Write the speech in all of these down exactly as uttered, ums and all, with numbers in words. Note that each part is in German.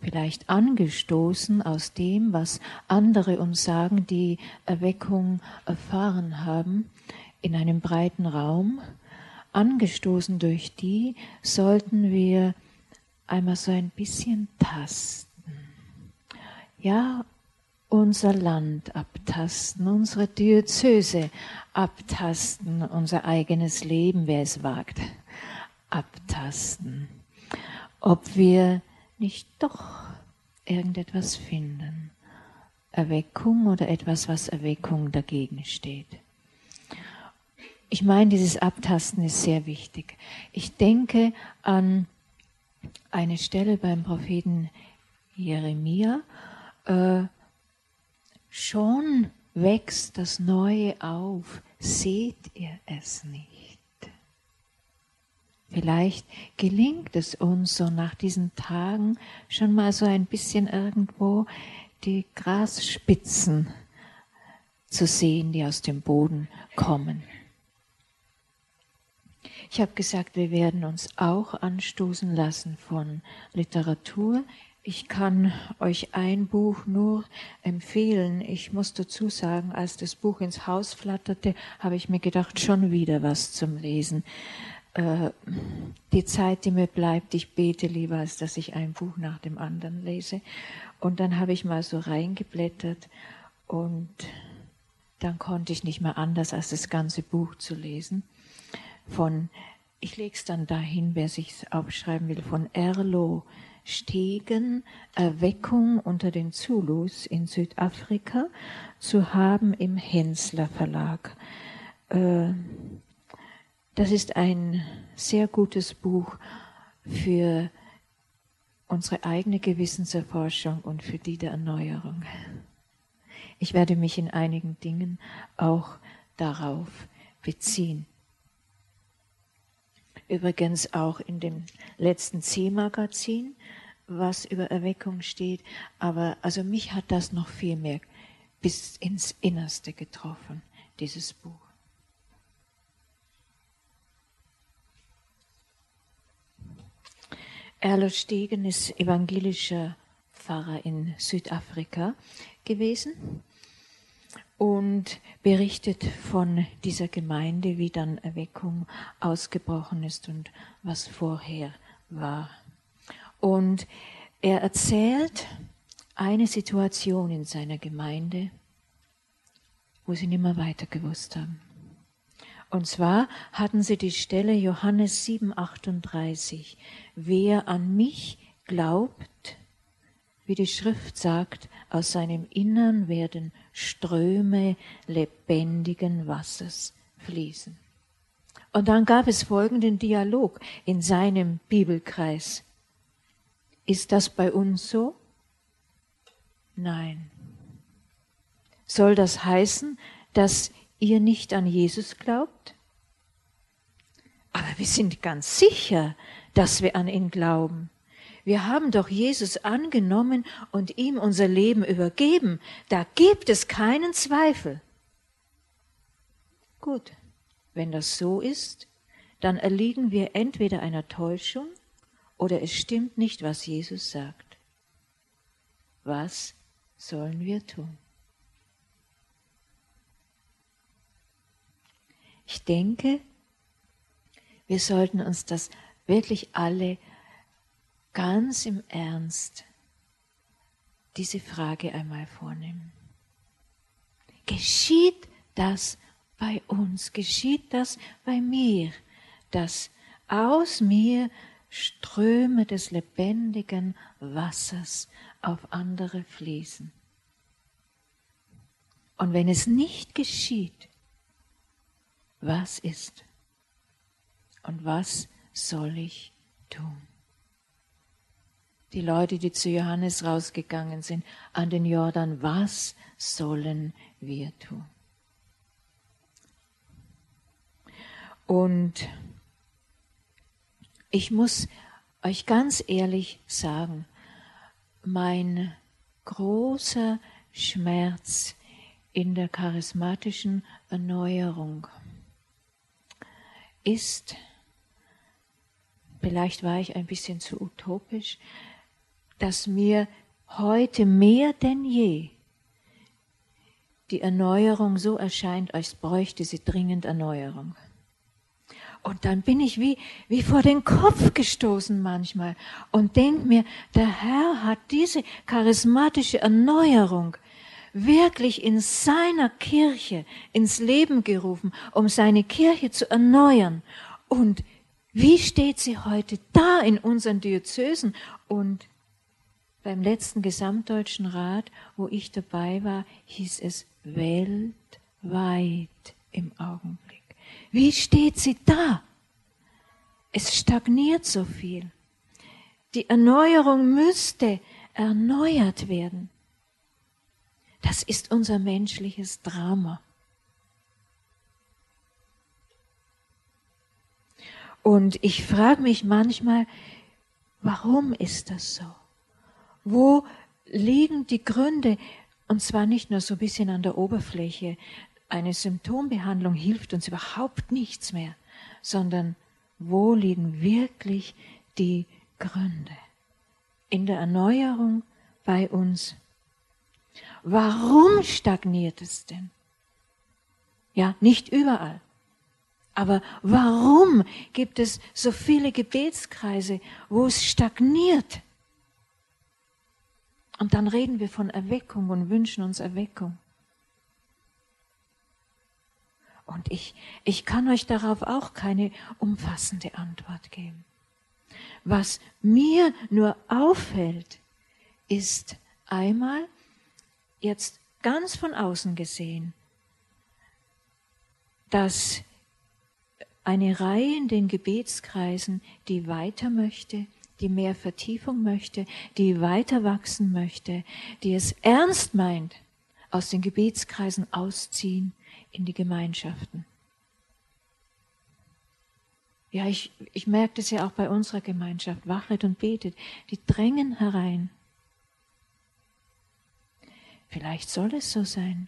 vielleicht angestoßen aus dem, was andere uns sagen, die Erweckung erfahren haben, in einem breiten Raum. Angestoßen durch die sollten wir einmal so ein bisschen tasten. Ja, unser Land abtasten, unsere Diözese abtasten, unser eigenes Leben, wer es wagt, abtasten. Ob wir nicht doch irgendetwas finden. Erweckung oder etwas, was Erweckung dagegen steht. Ich meine, dieses Abtasten ist sehr wichtig. Ich denke an eine Stelle beim Propheten Jeremia. Äh, schon wächst das Neue auf, seht ihr es nicht? Vielleicht gelingt es uns so nach diesen Tagen schon mal so ein bisschen irgendwo die Grasspitzen zu sehen, die aus dem Boden kommen. Ich habe gesagt, wir werden uns auch anstoßen lassen von Literatur. Ich kann euch ein Buch nur empfehlen. Ich muss dazu sagen, als das Buch ins Haus flatterte, habe ich mir gedacht, schon wieder was zum Lesen. Äh, die Zeit, die mir bleibt, ich bete lieber, als dass ich ein Buch nach dem anderen lese. Und dann habe ich mal so reingeblättert und dann konnte ich nicht mehr anders, als das ganze Buch zu lesen. Von, ich lege es dann dahin, wer sich aufschreiben will, von Erlo Stegen, Erweckung unter den Zulus in Südafrika, zu haben im Hensler Verlag. Das ist ein sehr gutes Buch für unsere eigene Gewissenserforschung und für die der Erneuerung. Ich werde mich in einigen Dingen auch darauf beziehen. Übrigens auch in dem letzten C-Magazin, was über Erweckung steht. Aber also mich hat das noch viel mehr bis ins Innerste getroffen, dieses Buch. Erlo Stegen ist evangelischer Pfarrer in Südafrika gewesen und berichtet von dieser Gemeinde, wie dann Erweckung ausgebrochen ist und was vorher war. Und er erzählt eine Situation in seiner Gemeinde, wo sie nicht mehr weiter gewusst haben. Und zwar hatten sie die Stelle Johannes sieben achtunddreißig. Wer an mich glaubt, wie die Schrift sagt, aus seinem Innern werden Ströme lebendigen Wassers fließen. Und dann gab es folgenden Dialog in seinem Bibelkreis. Ist das bei uns so? Nein. Soll das heißen, dass ihr nicht an Jesus glaubt? Aber wir sind ganz sicher, dass wir an ihn glauben. Wir haben doch Jesus angenommen und ihm unser Leben übergeben. Da gibt es keinen Zweifel. Gut, wenn das so ist, dann erliegen wir entweder einer Täuschung oder es stimmt nicht, was Jesus sagt. Was sollen wir tun? Ich denke, wir sollten uns das wirklich alle ganz im Ernst diese Frage einmal vornehmen. Geschieht das bei uns? Geschieht das bei mir, dass aus mir Ströme des lebendigen Wassers auf andere fließen? Und wenn es nicht geschieht, was ist und was soll ich tun? Die Leute, die zu Johannes rausgegangen sind, an den Jordan, was sollen wir tun? Und ich muss euch ganz ehrlich sagen, mein großer Schmerz in der charismatischen Erneuerung ist, vielleicht war ich ein bisschen zu utopisch, dass mir heute mehr denn je die Erneuerung so erscheint, als bräuchte sie dringend Erneuerung. Und dann bin ich wie, wie vor den Kopf gestoßen manchmal und denke mir, der Herr hat diese charismatische Erneuerung wirklich in seiner Kirche ins Leben gerufen, um seine Kirche zu erneuern. Und wie steht sie heute da in unseren Diözesen? Und beim letzten Gesamtdeutschen Rat, wo ich dabei war, hieß es weltweit im Augenblick. Wie steht sie da? Es stagniert so viel. Die Erneuerung müsste erneuert werden. Das ist unser menschliches Drama. Und ich frage mich manchmal, warum ist das so? Wo liegen die Gründe? Und zwar nicht nur so ein bisschen an der Oberfläche. Eine Symptombehandlung hilft uns überhaupt nichts mehr, sondern wo liegen wirklich die Gründe? In der Erneuerung bei uns. Warum stagniert es denn? Ja, nicht überall. Aber warum gibt es so viele Gebetskreise, wo es stagniert? Und dann reden wir von Erweckung und wünschen uns Erweckung. Und ich, ich kann euch darauf auch keine umfassende Antwort geben. Was mir nur auffällt, ist einmal, jetzt ganz von außen gesehen, dass eine Reihe in den Gebetskreisen, die weiter möchte, die mehr Vertiefung möchte, die weiter wachsen möchte, die es ernst meint, aus den Gebetskreisen ausziehen in die Gemeinschaften. Ja, ich, ich merke das ja auch bei unserer Gemeinschaft, Wachet und Betet, die drängen herein. Vielleicht soll es so sein.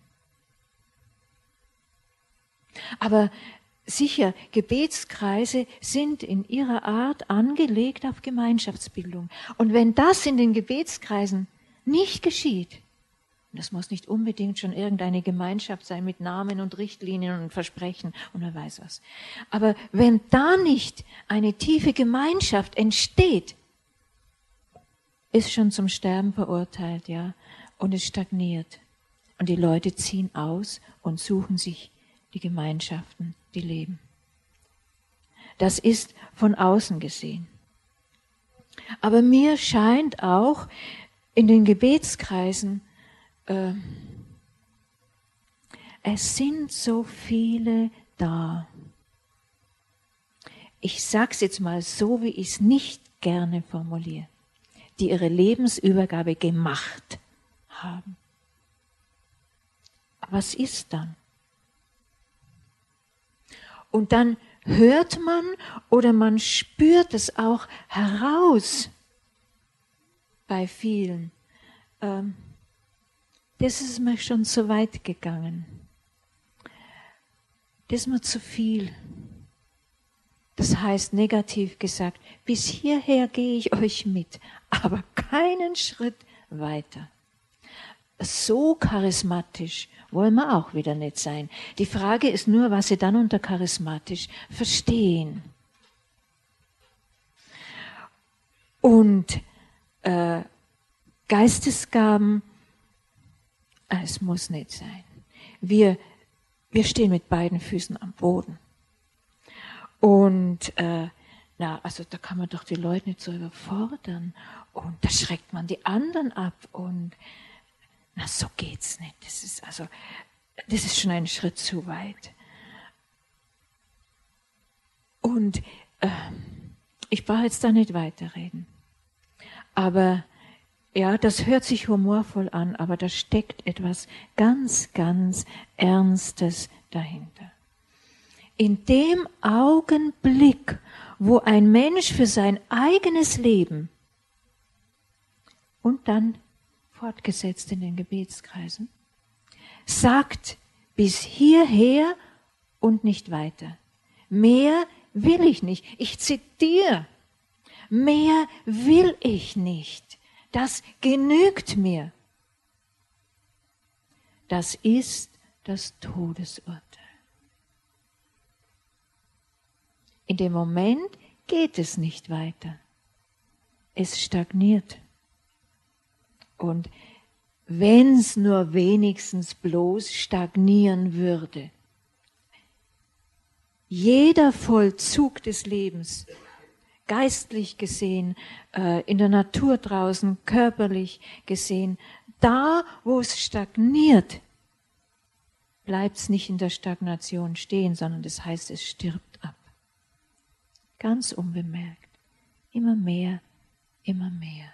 Aber sicher, Gebetskreise sind in ihrer Art angelegt auf Gemeinschaftsbildung. Und wenn das in den Gebetskreisen nicht geschieht, und das muss nicht unbedingt schon irgendeine Gemeinschaft sein mit Namen und Richtlinien und Versprechen und wer weiß was. Aber wenn da nicht eine tiefe Gemeinschaft entsteht, ist schon zum Sterben verurteilt, ja, und es stagniert. Und die Leute ziehen aus und suchen sich die Gemeinschaften, die leben. Das ist von außen gesehen. Aber mir scheint auch in den Gebetskreisen, äh, es sind so viele da. Ich sag's jetzt mal so, wie ich es nicht gerne formuliere, die ihre Lebensübergabe gemacht haben. Was ist dann? Und dann hört man oder man spürt es auch heraus bei vielen. Ähm, das ist mir schon zu weit gegangen. Das ist mir zu viel. Das heißt, negativ gesagt, bis hierher gehe ich euch mit, aber keinen Schritt weiter. So charismatisch wollen wir auch wieder nicht sein. Die Frage ist nur, was sie dann unter charismatisch verstehen. Und äh, Geistesgaben, äh, es muss nicht sein. Wir, wir stehen mit beiden Füßen am Boden. Und äh, na, also da kann man doch die Leute nicht so überfordern. Und da schreckt man die anderen ab. Und na, so geht's nicht. Das ist also, das ist schon ein Schritt zu weit. Und äh, ich brauche jetzt da nicht weiterreden. Aber ja, das hört sich humorvoll an, aber da steckt etwas ganz, ganz Ernstes dahinter. In dem Augenblick, wo ein Mensch für sein eigenes Leben und dann fortgesetzt in den Gebetskreisen, sagt bis hierher und nicht weiter. Mehr will ich nicht. Ich zitiere. Mehr will ich nicht. Das genügt mir. Das ist das Todesurteil. In dem Moment geht es nicht weiter. Es stagniert. Und wenn es nur wenigstens bloß stagnieren würde. Jeder Vollzug des Lebens, geistlich gesehen, in der Natur draußen, körperlich gesehen, da, wo es stagniert, bleibt es nicht in der Stagnation stehen, sondern das heißt, es stirbt ab. Ganz unbemerkt. Immer mehr, immer mehr.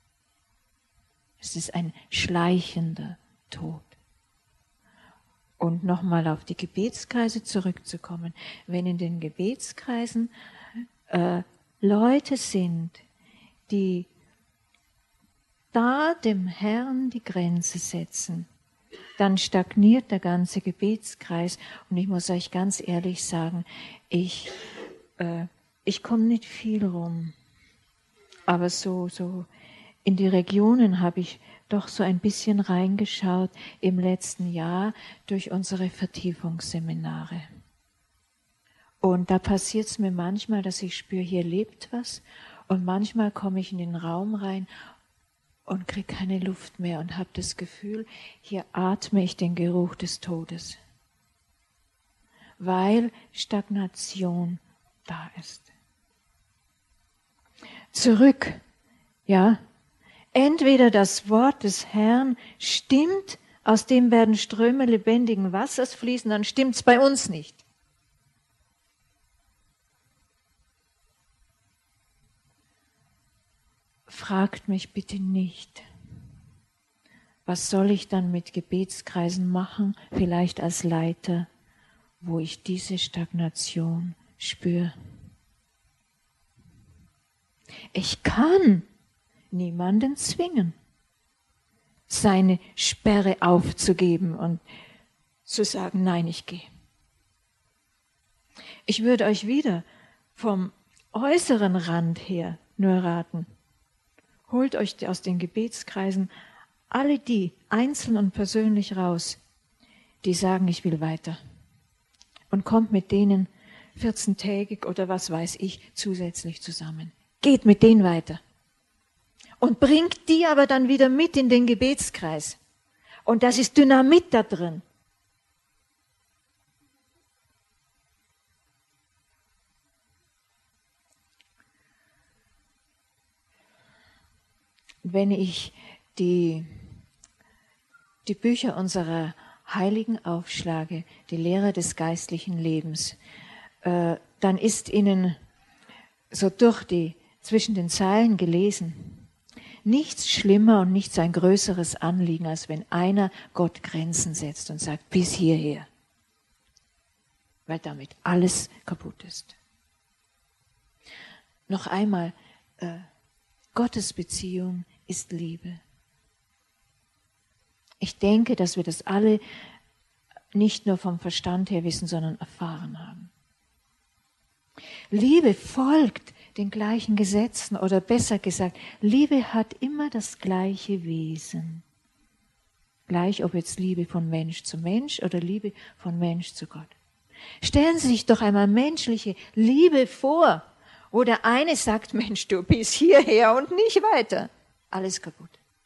Es ist ein schleichender Tod. Und nochmal auf die Gebetskreise zurückzukommen. Wenn in den Gebetskreisen äh, Leute sind, die da dem Herrn die Grenze setzen, dann stagniert der ganze Gebetskreis. Und ich muss euch ganz ehrlich sagen, ich, äh, ich komme nicht viel rum. Aber so, so in die Regionen habe ich doch so ein bisschen reingeschaut im letzten Jahr durch unsere Vertiefungsseminare. Und da passiert es mir manchmal, dass ich spüre, hier lebt was. Und manchmal komme ich in den Raum rein und kriege keine Luft mehr und habe das Gefühl, hier atme ich den Geruch des Todes. Weil Stagnation da ist. Zurück, ja. Entweder das Wort des Herrn stimmt, aus dem werden Ströme lebendigen Wassers fließen, dann stimmt es bei uns nicht. Fragt mich bitte nicht, was soll ich dann mit Gebetskreisen machen, vielleicht als Leiter, wo ich diese Stagnation spüre. Ich kann niemanden zwingen, seine Sperre aufzugeben und zu sagen, nein, ich gehe. Ich würde euch wieder vom äußeren Rand her nur raten, holt euch aus den Gebetskreisen alle die einzeln und persönlich raus, die sagen, ich will weiter. Und kommt mit denen vierzehntägig oder was weiß ich zusätzlich zusammen. Geht mit denen weiter. Und bringt die aber dann wieder mit in den Gebetskreis. Und das ist Dynamit da drin. Wenn ich die, die Bücher unserer Heiligen aufschlage, die Lehre des geistlichen Lebens, äh, dann ist ihnen so durch die, zwischen den Zeilen gelesen, nichts schlimmer und nichts ein größeres Anliegen, als wenn einer Gott Grenzen setzt und sagt, bis hierher. Weil damit alles kaputt ist. Noch einmal, äh, Gottes Beziehung ist Liebe. Ich denke, dass wir das alle nicht nur vom Verstand her wissen, sondern erfahren haben. Liebe folgt den gleichen Gesetzen, oder besser gesagt, Liebe hat immer das gleiche Wesen. Gleich ob jetzt Liebe von Mensch zu Mensch oder Liebe von Mensch zu Gott. Stellen Sie sich doch einmal menschliche Liebe vor, wo der eine sagt, Mensch, du bis hierher und nicht weiter. Alles kaputt.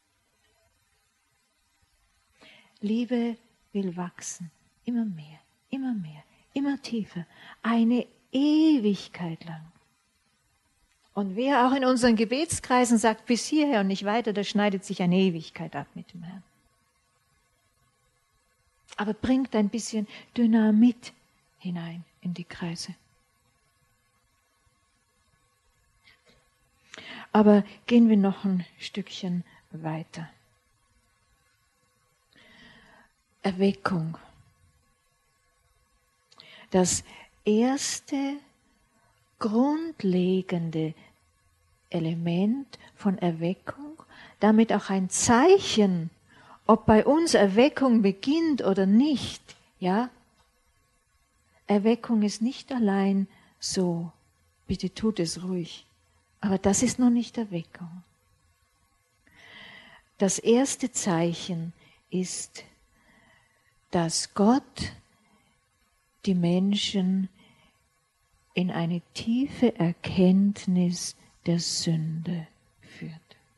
Liebe will wachsen, immer mehr, immer mehr, immer tiefer, eine Ewigkeit lang. Und wer auch in unseren Gebetskreisen sagt, bis hierher und nicht weiter, der schneidet sich eine Ewigkeit ab mit dem Herrn. Aber bringt ein bisschen Dynamit hinein in die Kreise. Aber gehen wir noch ein Stückchen weiter. Erweckung. Das erste grundlegende Element von Erweckung, damit auch ein Zeichen, ob bei uns Erweckung beginnt oder nicht, ja? Erweckung ist nicht allein so, bitte tut es ruhig, aber das ist noch nicht Erweckung. das erste Zeichen ist, dass Gott die Menschen in eine tiefe Erkenntnis der Sünde führt.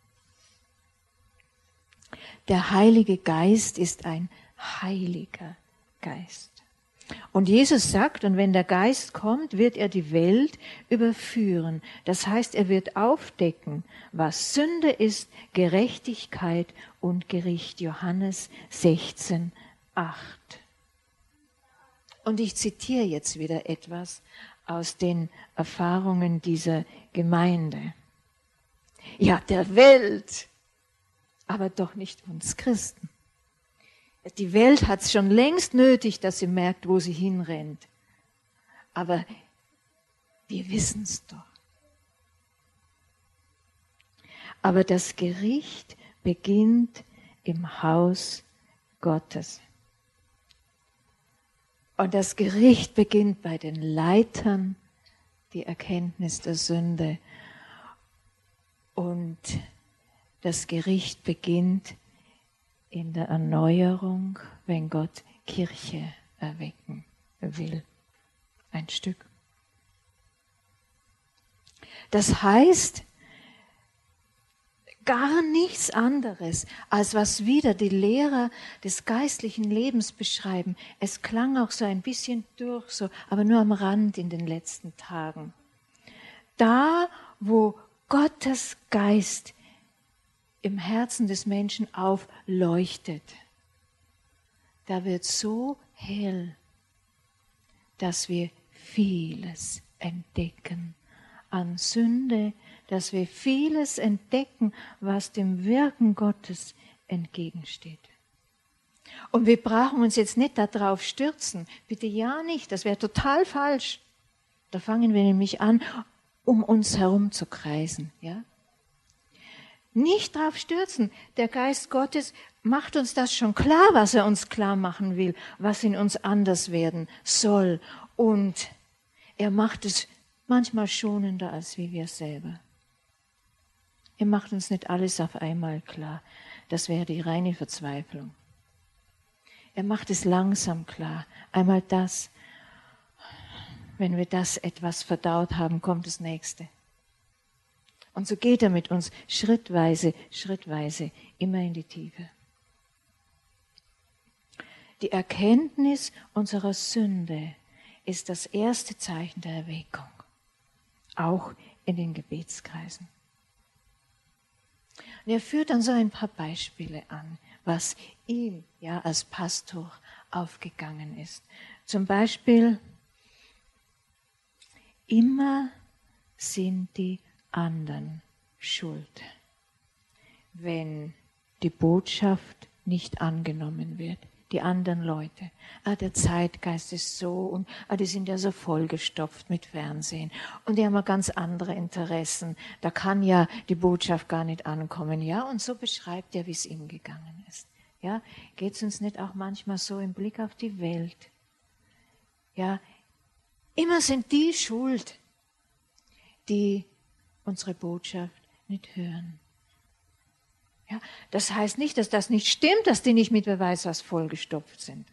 Der Heilige Geist ist ein heiliger Geist. Und Jesus sagt, und wenn der Geist kommt, wird er die Welt überführen. Das heißt, er wird aufdecken, was Sünde ist, Gerechtigkeit und Gericht. Johannes sechzehn, acht. Und ich zitiere jetzt wieder etwas aus den Erfahrungen dieser Gemeinde. Ja, der Welt, aber doch nicht uns Christen. Die Welt hat es schon längst nötig, dass sie merkt, wo sie hinrennt. Aber wir wissen es doch. Aber das Gericht beginnt im Haus Gottes. Und das Gericht beginnt bei den Leitern, die Erkenntnis der Sünde. Und das Gericht beginnt in der Erneuerung, wenn Gott Kirche erwecken will. Ein Stück. Das heißt, gar nichts anderes, als was wieder die Lehrer des geistlichen Lebens beschreiben. Es klang auch so ein bisschen durch, so, aber nur am Rand in den letzten Tagen. Da, wo Gottes Geist im Herzen des Menschen aufleuchtet, da wird so hell, dass wir vieles entdecken an Sünde, dass wir vieles entdecken, was dem Wirken Gottes entgegensteht. Und wir brauchen uns jetzt nicht darauf stürzen, bitte ja nicht, das wäre total falsch. Da fangen wir nämlich an, um uns herum zu kreisen, ja? Nicht drauf stürzen. Der Geist Gottes macht uns das schon klar, was er uns klar machen will, was in uns anders werden soll. Und er macht es manchmal schonender als wie wir selber. Er macht uns nicht alles auf einmal klar. Das wäre die reine Verzweiflung. Er macht es langsam klar. Einmal das. Wenn wir das etwas verdaut haben, kommt das Nächste. Und so geht er mit uns schrittweise, schrittweise immer in die Tiefe. Die Erkenntnis unserer Sünde ist das erste Zeichen der Erweckung, auch in den Gebetskreisen. Und er führt dann so ein paar Beispiele an, was ihm ja als Pastor aufgegangen ist. Zum Beispiel, immer sind die anderen schuld, wenn die Botschaft nicht angenommen wird. Die anderen Leute. Ah, der Zeitgeist ist so und ah, die sind ja so vollgestopft mit Fernsehen und die haben ja ganz andere Interessen. Da kann ja die Botschaft gar nicht ankommen. Ja, und so beschreibt er, wie es ihm gegangen ist. Ja, geht es uns nicht auch manchmal so im Blick auf die Welt? Ja, immer sind die schuld, die unsere Botschaft nicht hören. Ja, das heißt nicht, dass das nicht stimmt, dass die nicht mit wer weiß was vollgestopft sind.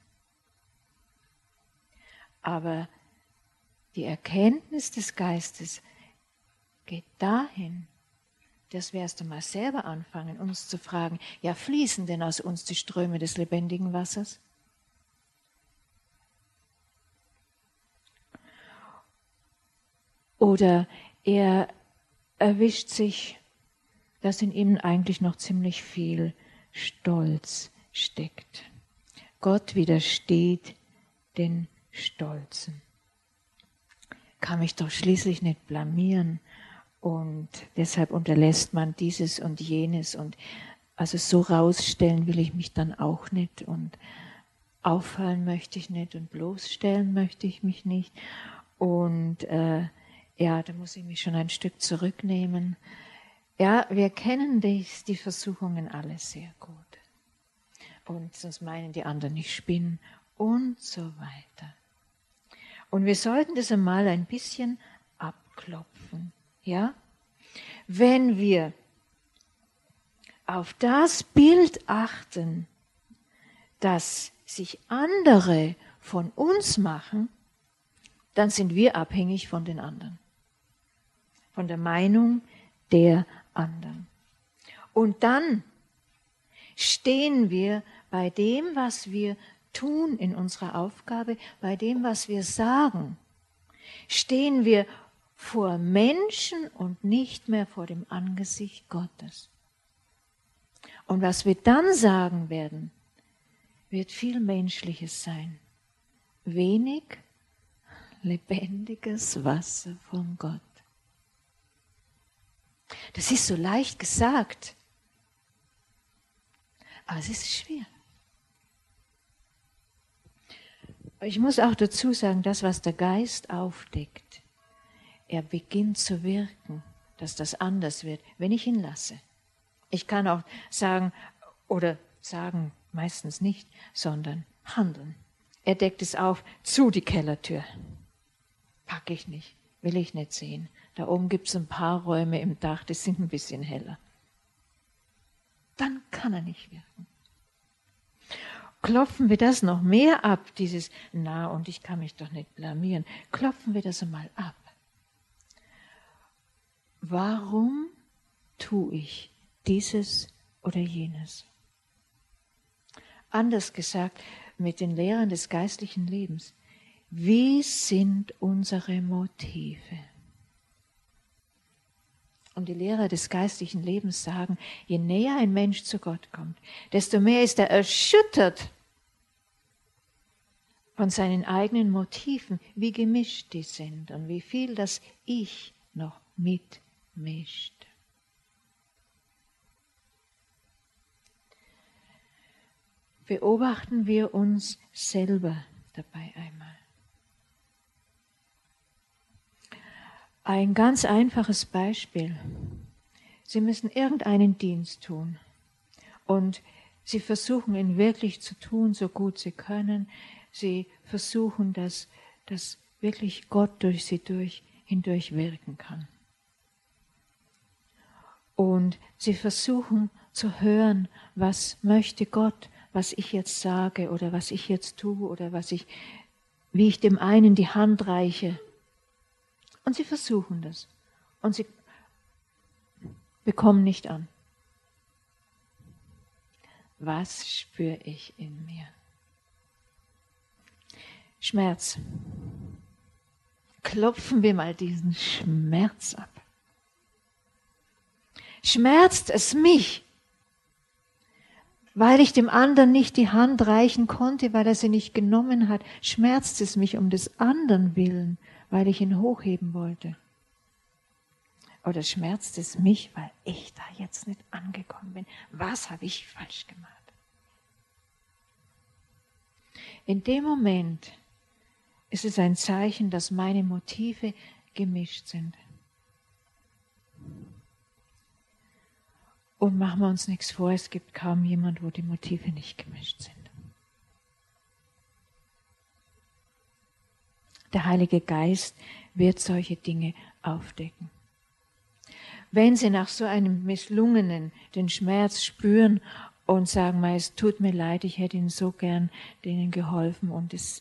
Aber die Erkenntnis des Geistes geht dahin, dass wir erst einmal selber anfangen, uns zu fragen, ja, fließen denn aus uns die Ströme des lebendigen Wassers? Oder er erwischt sich, dass in ihm eigentlich noch ziemlich viel Stolz steckt. Gott widersteht den Stolzen. Kann mich doch schließlich nicht blamieren und deshalb unterlässt man dieses und jenes und also so rausstellen will ich mich dann auch nicht und auffallen möchte ich nicht und bloßstellen möchte ich mich nicht und äh, ja, da muss ich mich schon ein Stück zurücknehmen. Ja, wir kennen die, die Versuchungen alle sehr gut. Und sonst meinen die anderen, ich spinne und so weiter. Und wir sollten das einmal ein bisschen abklopfen. Ja? Wenn wir auf das Bild achten, das sich andere von uns machen, dann sind wir abhängig von den anderen, von der Meinung der anderen. Und dann stehen wir bei dem, was wir tun in unserer Aufgabe, bei dem, was wir sagen, stehen wir vor Menschen und nicht mehr vor dem Angesicht Gottes. Und was wir dann sagen werden, wird viel Menschliches sein. Wenig lebendiges Wasser von Gott. Das ist so leicht gesagt, aber es ist schwer. Ich muss auch dazu sagen, das, was der Geist aufdeckt, er beginnt zu wirken, dass das anders wird, wenn ich ihn lasse. Ich kann auch sagen, oder sagen meistens nicht, sondern handeln. Er deckt es auf, zu die Kellertür. Pack ich nicht, will ich nicht sehen. Da oben gibt es ein paar Räume im Dach, die sind ein bisschen heller. Dann kann er nicht wirken. Klopfen wir das noch mehr ab, dieses, na, und ich kann mich doch nicht blamieren. Klopfen wir das einmal ab. Warum tue ich dieses oder jenes? Anders gesagt, mit den Lehrern des geistlichen Lebens. Wie sind unsere Motive? Und die Lehrer des geistlichen Lebens sagen, je näher ein Mensch zu Gott kommt, desto mehr ist er erschüttert von seinen eigenen Motiven, wie gemischt die sind und wie viel das Ich noch mitmischt. Beobachten wir uns selber dabei einmal. Ein ganz einfaches Beispiel. Sie müssen irgendeinen Dienst tun und Sie versuchen ihn wirklich zu tun, so gut Sie können. Sie versuchen, dass, dass wirklich Gott durch Sie durch, hindurch wirken kann. Und Sie versuchen zu hören, was möchte Gott, was ich jetzt sage oder was ich jetzt tue oder was ich, wie ich dem einen die Hand reiche. Und sie versuchen das. Und sie bekommen nicht an. Was spüre ich in mir? Schmerz. Klopfen wir mal diesen Schmerz ab. Schmerzt es mich, weil ich dem anderen nicht die Hand reichen konnte, weil er sie nicht genommen hat? Schmerzt es mich um des anderen willen, weil ich ihn hochheben wollte? Oder schmerzt es mich, weil ich da jetzt nicht angekommen bin? Was habe ich falsch gemacht? In dem Moment ist es ein Zeichen, dass meine Motive gemischt sind. Und machen wir uns nichts vor, es gibt kaum jemand, wo die Motive nicht gemischt sind. Der Heilige Geist wird solche Dinge aufdecken. Wenn Sie nach so einem Misslungenen den Schmerz spüren und sagen, es tut mir leid, ich hätte Ihnen so gern denen geholfen und es,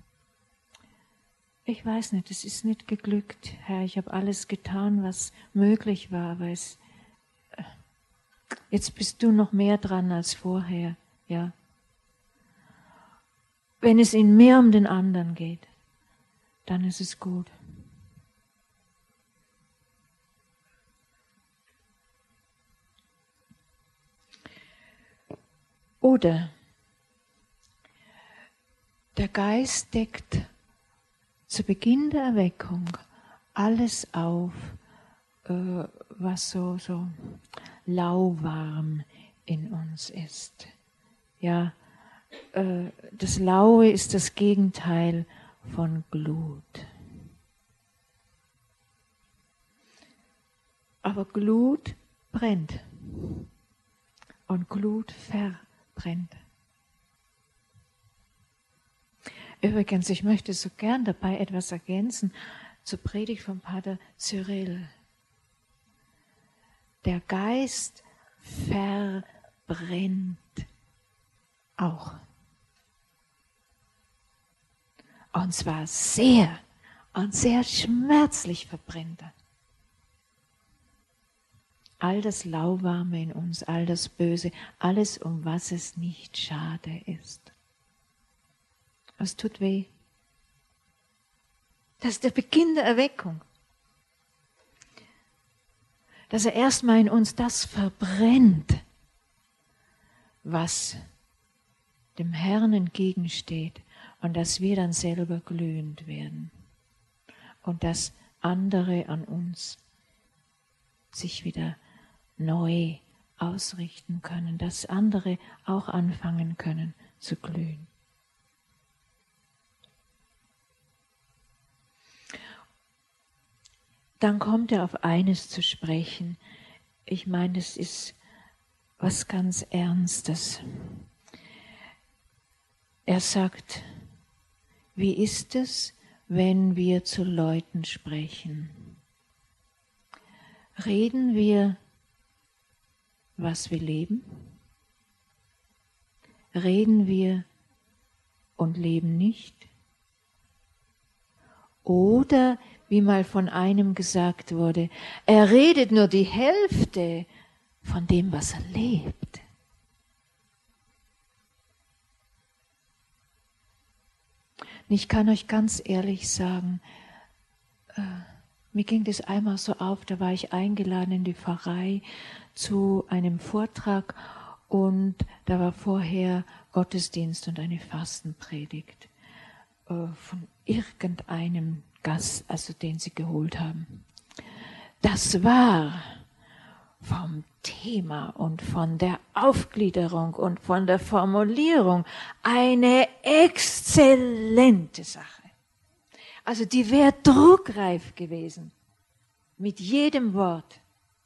ich weiß nicht, es ist nicht geglückt, Herr, ich habe alles getan, was möglich war, aber es, jetzt bist du noch mehr dran als vorher, ja. Wenn es Ihnen mehr um den anderen geht, dann ist es gut. Oder der Geist deckt zu Beginn der Erweckung alles auf, äh, was so, so lauwarm in uns ist. Ja, äh, das Laue ist das Gegenteil von Glut. Aber Glut brennt und Glut verbrennt. Übrigens, ich möchte so gern dabei etwas ergänzen zur Predigt von Pater Cyril. Der Geist verbrennt auch. Und zwar sehr und sehr schmerzlich verbrennt er. All das Lauwarme in uns, all das Böse, alles, um was es nicht schade ist. Es tut weh. Das ist der Beginn der Erweckung. Dass er erstmal in uns das verbrennt, was dem Herrn entgegensteht, und dass wir dann selber glühend werden und dass andere an uns sich wieder neu ausrichten können, dass andere auch anfangen können zu glühen. Dann kommt er auf eines zu sprechen. Ich meine, das ist was ganz Ernstes. Er sagt, wie ist es, wenn wir zu Leuten sprechen? Reden wir, was wir leben? Reden wir und leben nicht? Oder, wie mal von einem gesagt wurde, er redet nur die Hälfte von dem, was er lebt. Und ich kann euch ganz ehrlich sagen, äh, mir ging das einmal so auf, da war ich eingeladen in die Pfarrei zu einem Vortrag und da war vorher Gottesdienst und eine Fastenpredigt äh, von irgendeinem Gast, also den sie geholt haben. Das war vom Thema und von der Aufgliederung und von der Formulierung eine exzellente Sache. Also die wäre druckreif gewesen, mit jedem Wort.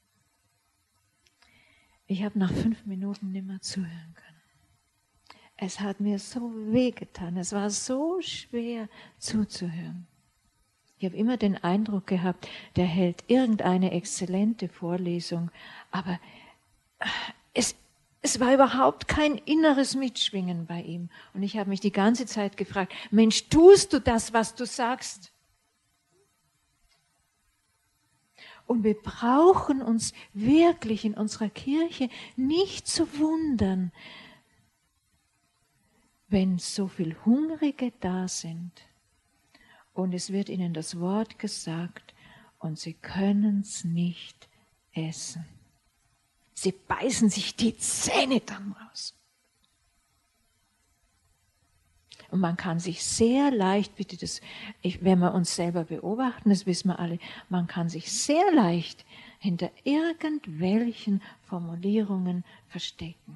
Ich habe nach fünf Minuten nicht mehr zuhören können. Es hat mir so wehgetan, es war so schwer zuzuhören. Ich habe immer den Eindruck gehabt, der hält irgendeine exzellente Vorlesung, aber es, es war überhaupt kein inneres Mitschwingen bei ihm. Und ich habe mich die ganze Zeit gefragt, Mensch, tust du das, was du sagst? Und wir brauchen uns wirklich in unserer Kirche nicht zu wundern, wenn so viel Hungrige da sind. Und es wird ihnen das Wort gesagt und sie können es nicht essen. Sie beißen sich die Zähne dann raus. Und man kann sich sehr leicht, bitte das, ich, wenn wir uns selber beobachten, das wissen wir alle, man kann sich sehr leicht hinter irgendwelchen Formulierungen verstecken.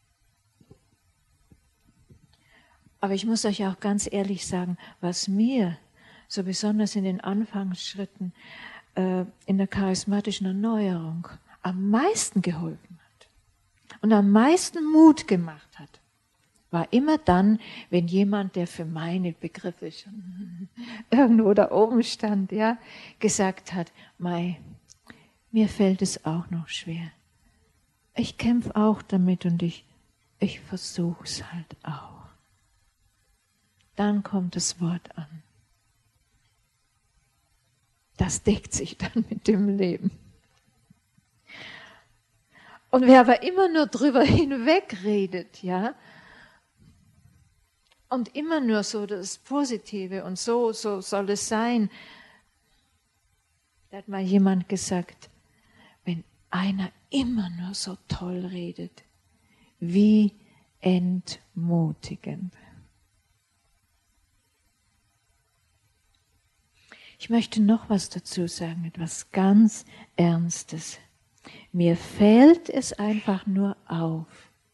Aber ich muss euch auch ganz ehrlich sagen, was mir so besonders in den Anfangsschritten äh, in der charismatischen Erneuerung am meisten geholfen hat und am meisten Mut gemacht hat, war immer dann, wenn jemand, der für meine Begriffe schon irgendwo da oben stand, ja, gesagt hat, Mei, mir fällt es auch noch schwer. Ich kämpfe auch damit und ich, ich versuche es halt auch. Dann kommt das Wort an. Das deckt sich dann mit dem Leben. Und wer aber immer nur drüber hinwegredet, ja, und immer nur so das Positive und so, so soll es sein. Da hat mal jemand gesagt, wenn einer immer nur so toll redet, wie entmutigend. Ich möchte noch was dazu sagen, etwas ganz Ernstes. Mir fällt es einfach nur auf,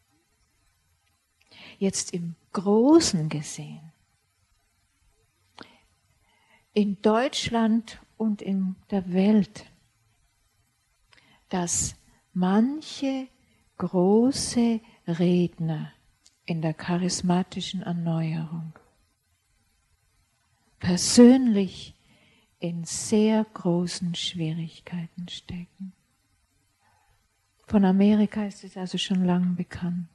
jetzt im Großen gesehen, in Deutschland und in der Welt, dass manche große Redner in der charismatischen Erneuerung persönlich in sehr großen Schwierigkeiten stecken. Von Amerika ist es also schon lange bekannt.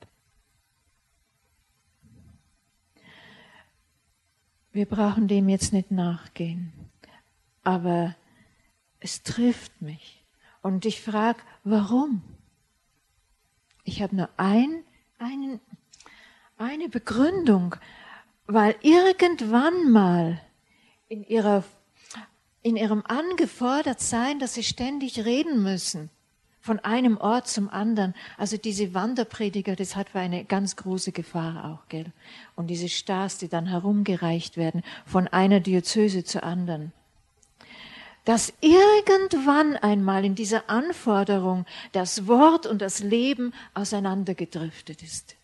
Wir brauchen dem jetzt nicht nachgehen, aber es trifft mich. Und ich frage, warum? Ich habe nur ein, einen, eine Begründung, weil irgendwann mal in, ihrer, in ihrem Angefordertsein, dass sie ständig reden müssen, von einem Ort zum anderen. Also diese Wanderprediger, das hat für eine ganz große Gefahr auch, gell? Und diese Stars, die dann herumgereicht werden, von einer Diözese zur anderen. Dass irgendwann einmal in dieser Anforderung das Wort und das Leben auseinandergedriftet ist.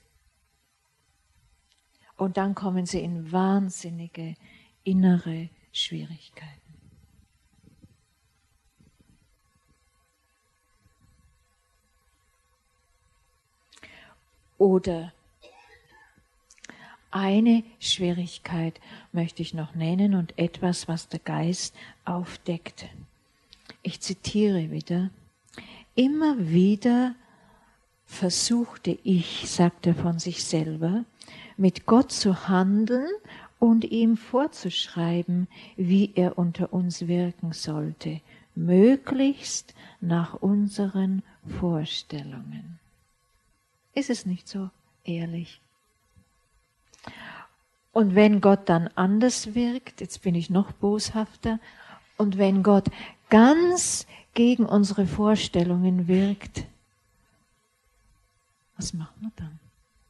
Und dann kommen sie in wahnsinnige innere Schwierigkeiten. Oder eine Schwierigkeit möchte ich noch nennen und etwas, was der Geist aufdeckt. Ich zitiere wieder. Immer wieder versuchte ich, sagt er von sich selber, mit Gott zu handeln und ihm vorzuschreiben, wie er unter uns wirken sollte, möglichst nach unseren Vorstellungen. Ist es nicht so ehrlich? Und wenn Gott dann anders wirkt, jetzt bin ich noch boshafter, und wenn Gott ganz gegen unsere Vorstellungen wirkt, was machen wir dann?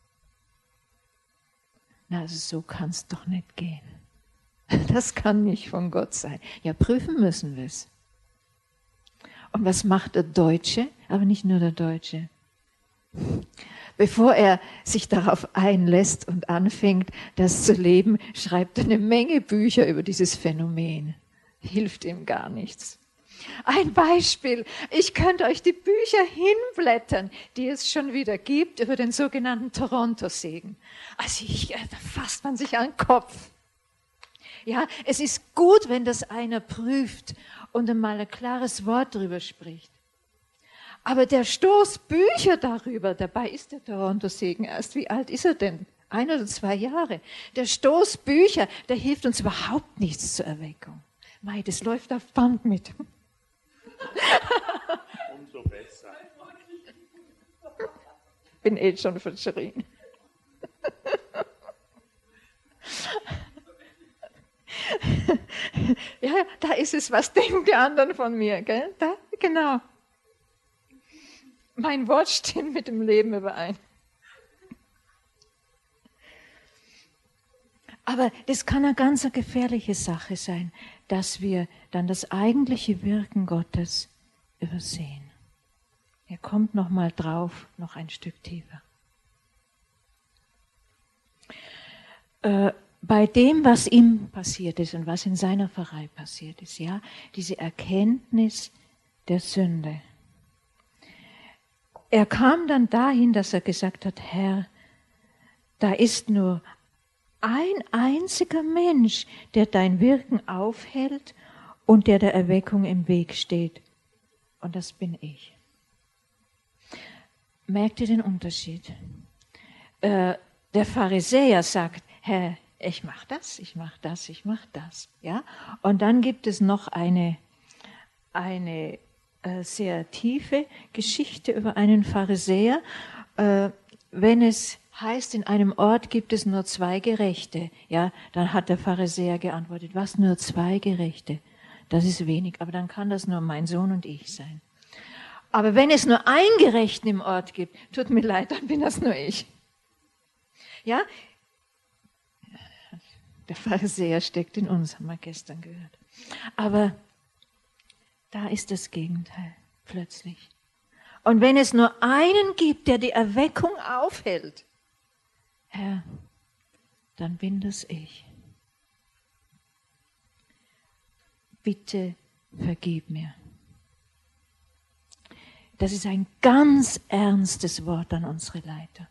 Na, also so kann es doch nicht gehen. Das kann nicht von Gott sein. Ja, prüfen müssen wir es. Und was macht der Deutsche? Aber nicht nur der Deutsche. Bevor er sich darauf einlässt und anfängt, das zu leben, schreibt er eine Menge Bücher über dieses Phänomen. Hilft ihm gar nichts. Ein Beispiel, ich könnte euch die Bücher hinblättern, die es schon wieder gibt, über den sogenannten Toronto-Segen. Also ich, da fasst man sich an den Kopf. Ja, es ist gut, wenn das einer prüft und einmal ein klares Wort drüber spricht. Aber der stoßt Bücher darüber, dabei ist der Toronto-Segen erst, wie alt ist er denn? Ein oder zwei Jahre. Der stoßt Bücher, der hilft uns überhaupt nichts zur Erweckung. Mei, das läuft auf Band mit. Umso besser. Bin eh schon verschrien. Ja, da ist es, was denken die anderen von mir, gell? Da, genau. Mein Wort stimmt mit dem Leben überein. Aber das kann eine ganz gefährliche Sache sein, dass wir dann das eigentliche Wirken Gottes übersehen. Er kommt noch mal drauf, noch ein Stück tiefer. Äh, bei dem, was ihm passiert ist und was in seiner Pfarrei passiert ist, ja, diese Erkenntnis der Sünde. Er kam dann dahin, dass er gesagt hat, Herr, da ist nur ein einziger Mensch, der dein Wirken aufhält und der der Erweckung im Weg steht. Und das bin ich. Merkt ihr den Unterschied? Äh, der Pharisäer sagt, Herr, ich mache das, ich mache das, ich mache das. Ja? Und dann gibt es noch eine, eine äh, sehr tiefe Geschichte über einen Pharisäer. Äh, wenn es heißt, in einem Ort gibt es nur zwei Gerechte, ja, dann hat der Pharisäer geantwortet, was, nur zwei Gerechte? Das ist wenig, aber dann kann das nur mein Sohn und ich sein. Aber wenn es nur einen Gerechten im Ort gibt, tut mir leid, dann bin das nur ich. Ja? Der Pharisäer steckt in uns, haben wir gestern gehört. Aber da ist das Gegenteil plötzlich. Und wenn es nur einen gibt, der die Erweckung aufhält, Herr, dann bin das ich. Bitte vergib mir. Das ist ein ganz ernstes Wort an unsere Leiter.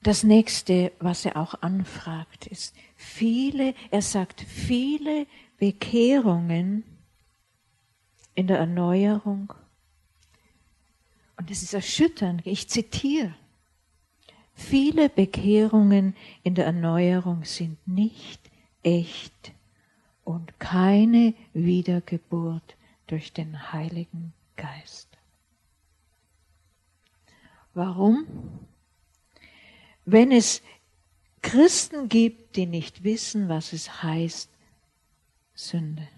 Das nächste, was er auch anfragt, ist viele, er sagt, viele Bekehrungen in der Erneuerung. Und das ist erschütternd, ich zitiere. Viele Bekehrungen in der Erneuerung sind nicht echt und keine Wiedergeburt durch den Heiligen Geist. Warum? Wenn es Christen gibt, die nicht wissen, was es heißt, Sünde.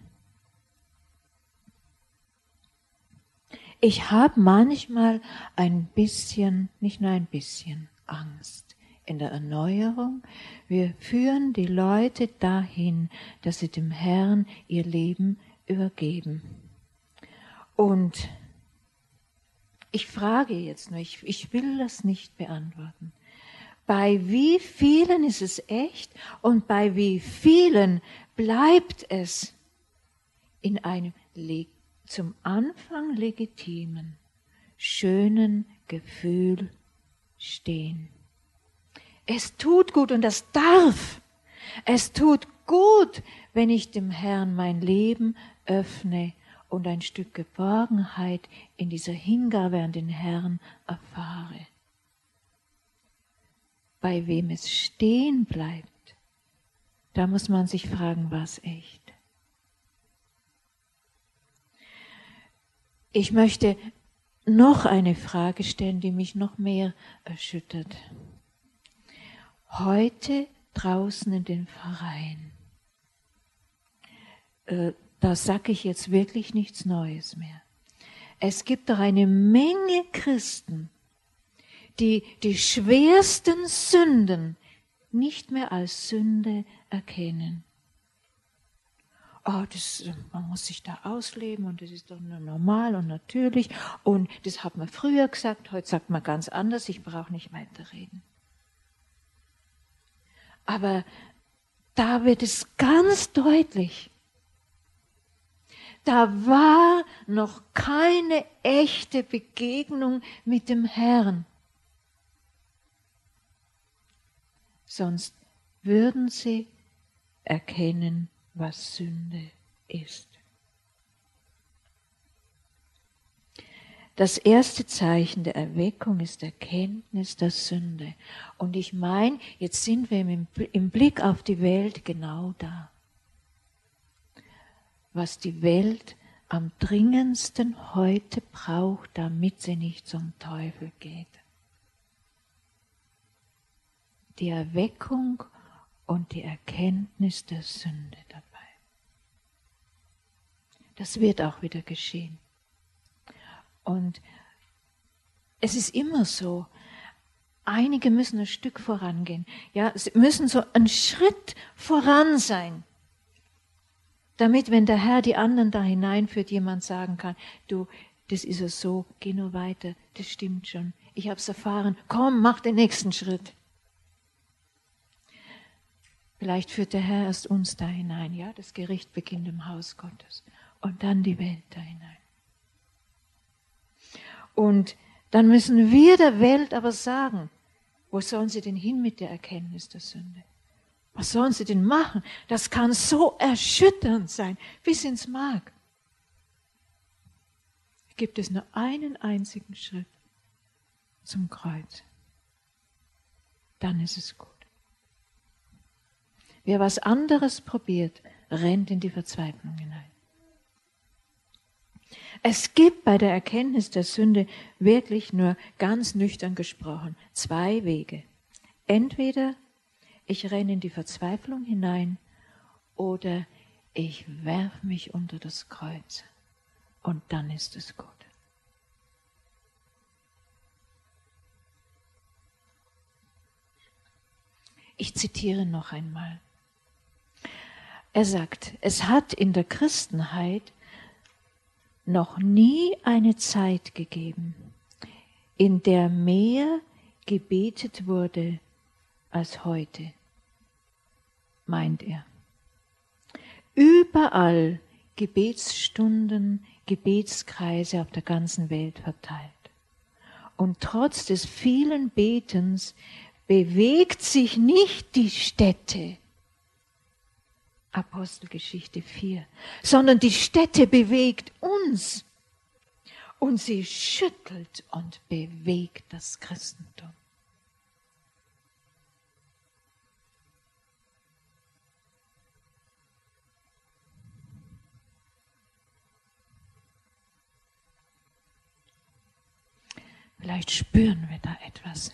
Ich habe manchmal ein bisschen, nicht nur ein bisschen, Angst in der Erneuerung. Wir führen die Leute dahin, dass sie dem Herrn ihr Leben übergeben. Und ich frage jetzt nur, ich, ich will das nicht beantworten. Bei wie vielen ist es echt und bei wie vielen bleibt es in einem zum Anfang legitimen, schönen Gefühl stehen. Es tut gut und das darf. Es tut gut, wenn ich dem Herrn mein Leben öffne und ein Stück Geborgenheit in dieser Hingabe an den Herrn erfahre. Bei wem es stehen bleibt, da muss man sich fragen, was echt. Ich möchte noch eine Frage stellen, die mich noch mehr erschüttert. Heute draußen in den Pfarreien, äh, da sage ich jetzt wirklich nichts Neues mehr. Es gibt doch eine Menge Christen, die die schwersten Sünden nicht mehr als Sünde erkennen. Oh, das, man muss sich da ausleben und das ist doch nur normal und natürlich und das hat man früher gesagt, heute sagt man ganz anders, ich brauche nicht weiterreden. Aber da wird es ganz deutlich, da war noch keine echte Begegnung mit dem Herrn. Sonst würden sie erkennen, was Sünde ist. Das erste Zeichen der Erweckung ist Erkenntnis der Sünde. Und ich meine, jetzt sind wir im Blick auf die Welt genau da. Was die Welt am dringendsten heute braucht, damit sie nicht zum Teufel geht. Die Erweckung und die Erkenntnis der Sünde dabei. Das wird auch wieder geschehen. Und es ist immer so, einige müssen ein Stück vorangehen. Ja, sie müssen so einen Schritt voran sein, damit, wenn der Herr die anderen da hineinführt, jemand sagen kann, du, das ist es so, geh nur weiter, das stimmt schon, ich habe es erfahren, komm, mach den nächsten Schritt. Vielleicht führt der Herr erst uns da hinein, ja, das Gericht beginnt im Haus Gottes und dann die Welt da hinein. Und dann müssen wir der Welt aber sagen, wo sollen sie denn hin mit der Erkenntnis der Sünde? Was sollen sie denn machen? Das kann so erschütternd sein, bis ins Mark. Gibt es nur einen einzigen Schritt zum Kreuz. Dann ist es gut. Wer was anderes probiert, rennt in die Verzweiflung hinein. Es gibt bei der Erkenntnis der Sünde wirklich nur ganz nüchtern gesprochen zwei Wege. Entweder ich renne in die Verzweiflung hinein oder ich werfe mich unter das Kreuz und dann ist es gut. Ich zitiere noch einmal. Er sagt, es hat in der Christenheit noch nie eine Zeit gegeben, in der mehr gebetet wurde als heute, meint er. Überall Gebetsstunden, Gebetskreise auf der ganzen Welt verteilt. Und trotz des vielen Betens bewegt sich nicht die Stätte, Apostelgeschichte vier, sondern die Stätte bewegt uns und sie schüttelt und bewegt das Christentum. Vielleicht spüren wir da etwas.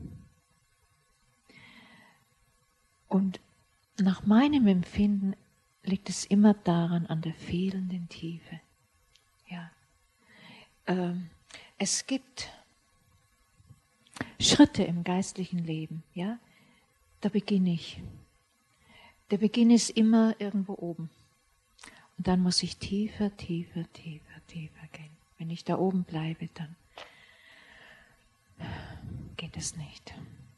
Und nach meinem Empfinden liegt es immer daran, an der fehlenden Tiefe. Ja. Ähm, es gibt Schritte im geistlichen Leben. Ja? Da beginne ich. Der Beginn ist immer irgendwo oben. Und dann muss ich tiefer, tiefer, tiefer, tiefer gehen. Wenn ich da oben bleibe, dann geht es nicht.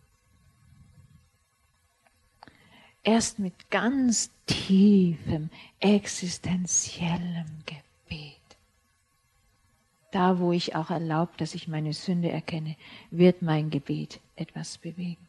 Erst mit ganz tiefem, existenziellem Gebet, da wo ich auch erlaube, dass ich meine Sünde erkenne, wird mein Gebet etwas bewegen.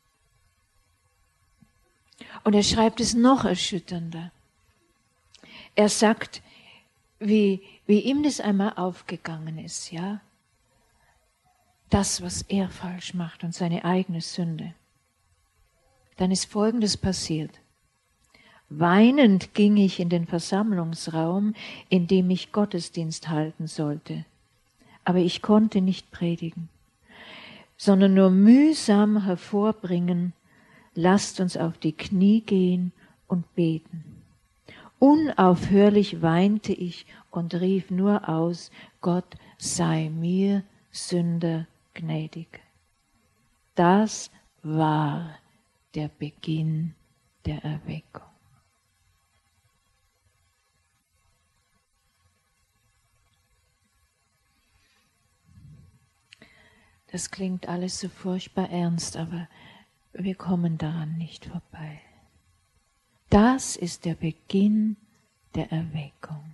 Und er schreibt es noch erschütternder. Er sagt, wie, wie ihm das einmal aufgegangen ist, ja, das, was er falsch macht und seine eigene Sünde. Dann ist Folgendes passiert. Weinend ging ich in den Versammlungsraum, in dem ich Gottesdienst halten sollte. Aber ich konnte nicht predigen, sondern nur mühsam hervorbringen, lasst uns auf die Knie gehen und beten. Unaufhörlich weinte ich und rief nur aus, Gott sei mir, Sünder, gnädig. Das war der Beginn der Erweckung. Das klingt alles so furchtbar ernst, aber wir kommen daran nicht vorbei. Das ist der Beginn der Erweckung.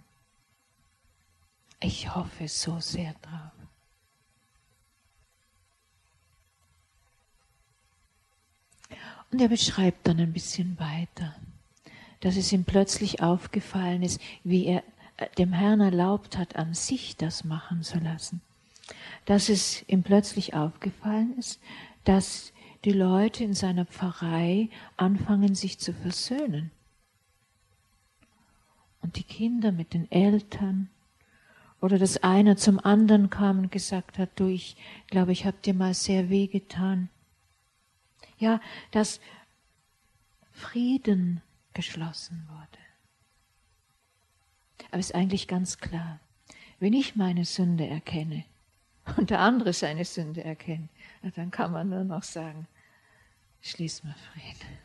Ich hoffe so sehr drauf. Und er beschreibt dann ein bisschen weiter, dass es ihm plötzlich aufgefallen ist, wie er dem Herrn erlaubt hat, an sich das machen zu lassen. Dass es ihm plötzlich aufgefallen ist, dass die Leute in seiner Pfarrei anfangen, sich zu versöhnen. Und die Kinder mit den Eltern. Oder dass einer zum anderen kam und gesagt hat, du, ich glaube, ich habe dir mal sehr wehgetan. Ja, dass Frieden geschlossen wurde. Aber es ist eigentlich ganz klar, wenn ich meine Sünde erkenne und der andere seine Sünde erkennt, dann kann man nur noch sagen, schließ mal Frieden.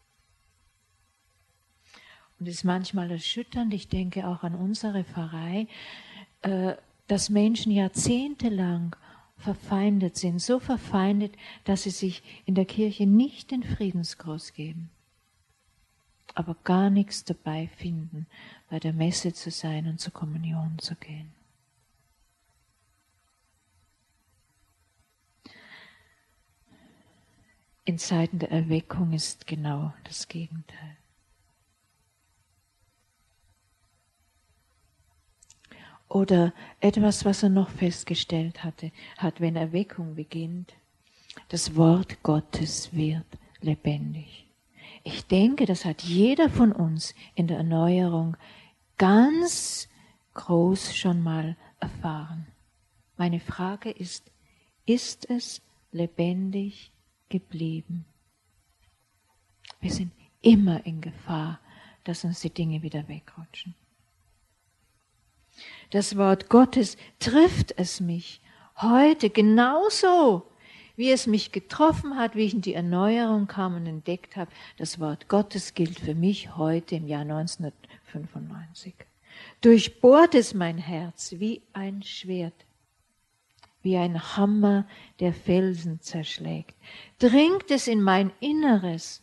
Und es ist manchmal erschütternd, ich denke auch an unsere Pfarrei, dass Menschen jahrzehntelang verfeindet sind, so verfeindet, dass sie sich in der Kirche nicht den Friedensgruß geben, aber gar nichts dabei finden, bei der Messe zu sein und zur Kommunion zu gehen. In Zeiten der Erweckung ist genau das Gegenteil. Oder etwas, was er noch festgestellt hatte, hat, wenn Erweckung beginnt, das Wort Gottes wird lebendig. Ich denke, das hat jeder von uns in der Erneuerung ganz groß schon mal erfahren. Meine Frage ist, ist es lebendig geblieben? Wir sind immer in Gefahr, dass uns die Dinge wieder wegrutschen. Das Wort Gottes trifft es mich heute genauso, wie es mich getroffen hat, wie ich in die Erneuerung kam und entdeckt habe. Das Wort Gottes gilt für mich heute im Jahr neunzehnhundertfünfundneunzig. Durchbohrt es mein Herz wie ein Schwert, wie ein Hammer, der Felsen zerschlägt. Dringt es in mein Inneres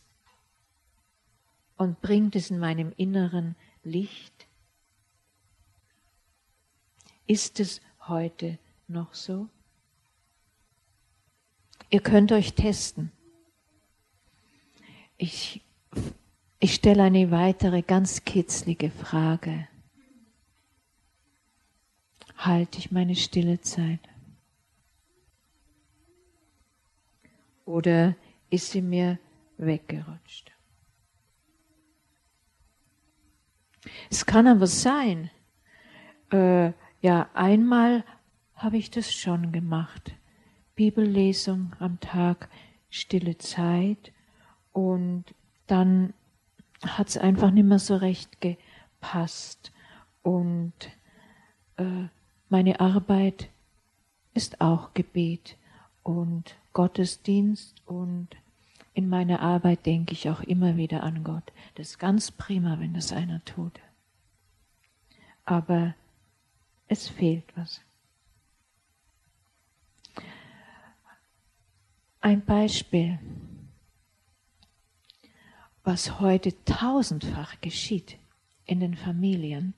und bringt es in meinem Inneren Licht. Ist es heute noch so? Ihr könnt euch testen. ich, ich stelle eine weitere ganz kitzlige Frage. Halte ich meine stille Zeit? Oder ist sie mir weggerutscht? Es kann aber sein, äh, ja, einmal habe ich das schon gemacht. Bibellesung am Tag, stille Zeit, und dann hat es einfach nicht mehr so recht gepasst. Und äh, meine Arbeit ist auch Gebet und Gottesdienst, und in meiner Arbeit denke ich auch immer wieder an Gott. Das ist ganz prima, wenn das einer tut. Aber es fehlt was. Ein Beispiel, was heute tausendfach geschieht in den Familien.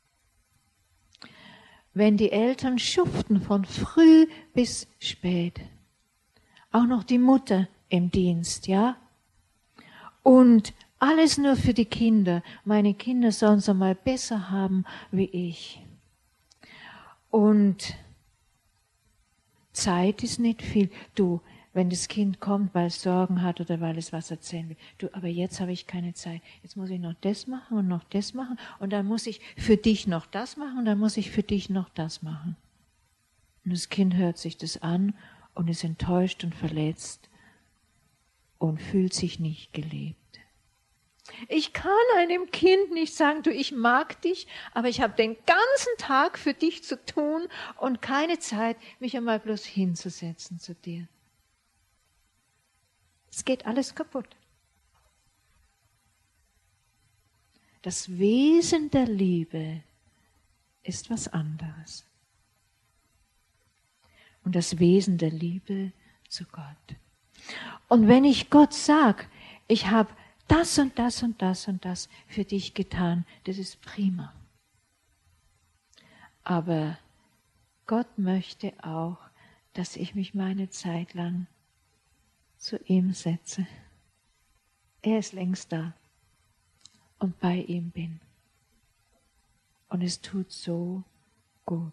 Wenn die Eltern schuften von früh bis spät, auch noch die Mutter im Dienst, ja? Und alles nur für die Kinder. Meine Kinder sollen es einmal besser haben wie ich. Und Zeit ist nicht viel. Du, wenn das Kind kommt, weil es Sorgen hat oder weil es was erzählen will. Du, aber jetzt habe ich keine Zeit. Jetzt muss ich noch das machen und noch das machen. Und dann muss ich für dich noch das machen und dann muss ich für dich noch das machen. Und das Kind hört sich das an und ist enttäuscht und verletzt und fühlt sich nicht gelebt. Ich kann einem Kind nicht sagen, du, ich mag dich, aber ich habe den ganzen Tag für dich zu tun und keine Zeit, mich einmal bloß hinzusetzen zu dir. Es geht alles kaputt. Das Wesen der Liebe ist was anderes. Und das Wesen der Liebe zu Gott. Und wenn ich Gott sage, ich habe das und das und das und das für dich getan, das ist prima. Aber Gott möchte auch, dass ich mich meine Zeit lang zu ihm setze. Er ist längst da und bei ihm bin. Und es tut so gut.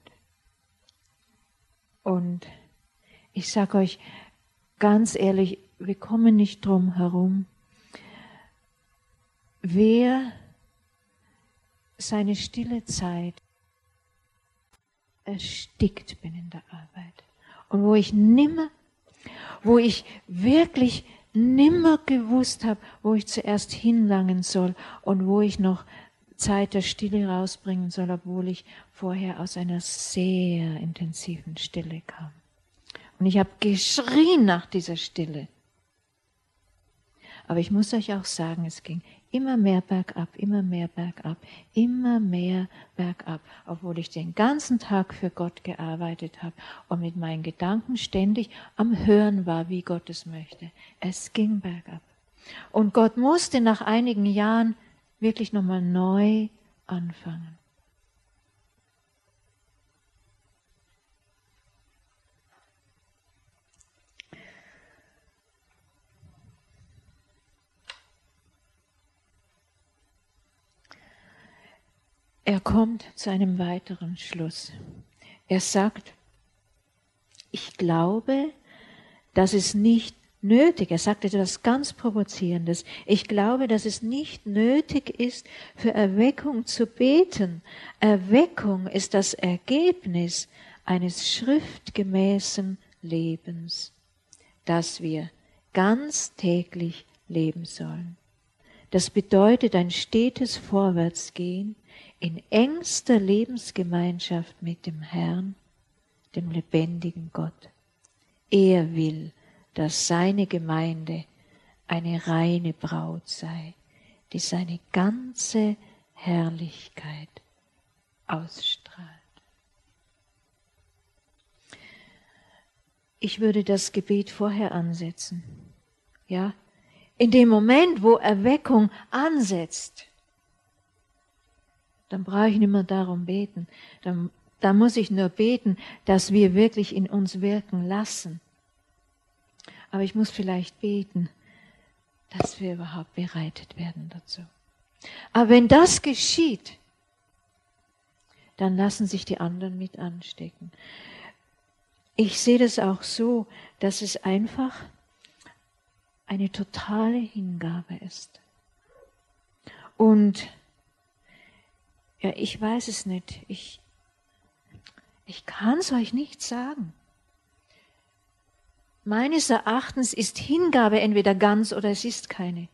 Und ich sage euch ganz ehrlich, wir kommen nicht drum herum. Wer seine stille Zeit erstickt bin in der Arbeit und wo ich nimmer, wo ich wirklich nimmer gewusst habe, wo ich zuerst hinlangen soll und wo ich noch Zeit der Stille rausbringen soll, obwohl ich vorher aus einer sehr intensiven Stille kam. Und ich habe geschrien nach dieser Stille. Aber ich muss euch auch sagen, es ging immer mehr bergab, immer mehr bergab, immer mehr bergab, obwohl ich den ganzen Tag für Gott gearbeitet habe und mit meinen Gedanken ständig am Hören war, wie Gott es möchte. Es ging bergab. Und Gott musste nach einigen Jahren wirklich nochmal neu anfangen. Er kommt zu einem weiteren Schluss. Er sagt, ich glaube, dass es nicht nötig, er sagt etwas ganz Provozierendes, ich glaube, dass es nicht nötig ist, für Erweckung zu beten. Erweckung ist das Ergebnis eines schriftgemäßen Lebens, das wir ganz täglich leben sollen. Das bedeutet ein stetes Vorwärtsgehen in engster Lebensgemeinschaft mit dem Herrn, dem lebendigen Gott. Er will, dass seine Gemeinde eine reine Braut sei, die seine ganze Herrlichkeit ausstrahlt. Ich würde das Gebet vorher ansetzen, ja, in dem Moment, wo Erweckung ansetzt, dann brauche ich nicht mehr darum beten. Dann, dann muss ich nur beten, dass wir wirklich in uns wirken lassen. Aber ich muss vielleicht beten, dass wir überhaupt bereitet werden dazu. Aber wenn das geschieht, dann lassen sich die anderen mit anstecken. Ich sehe das auch so, dass es einfach eine totale Hingabe ist. Und ja, ich weiß es nicht. Ich, ich kann es euch nicht sagen. Meines Erachtens ist Hingabe entweder ganz oder es ist keine.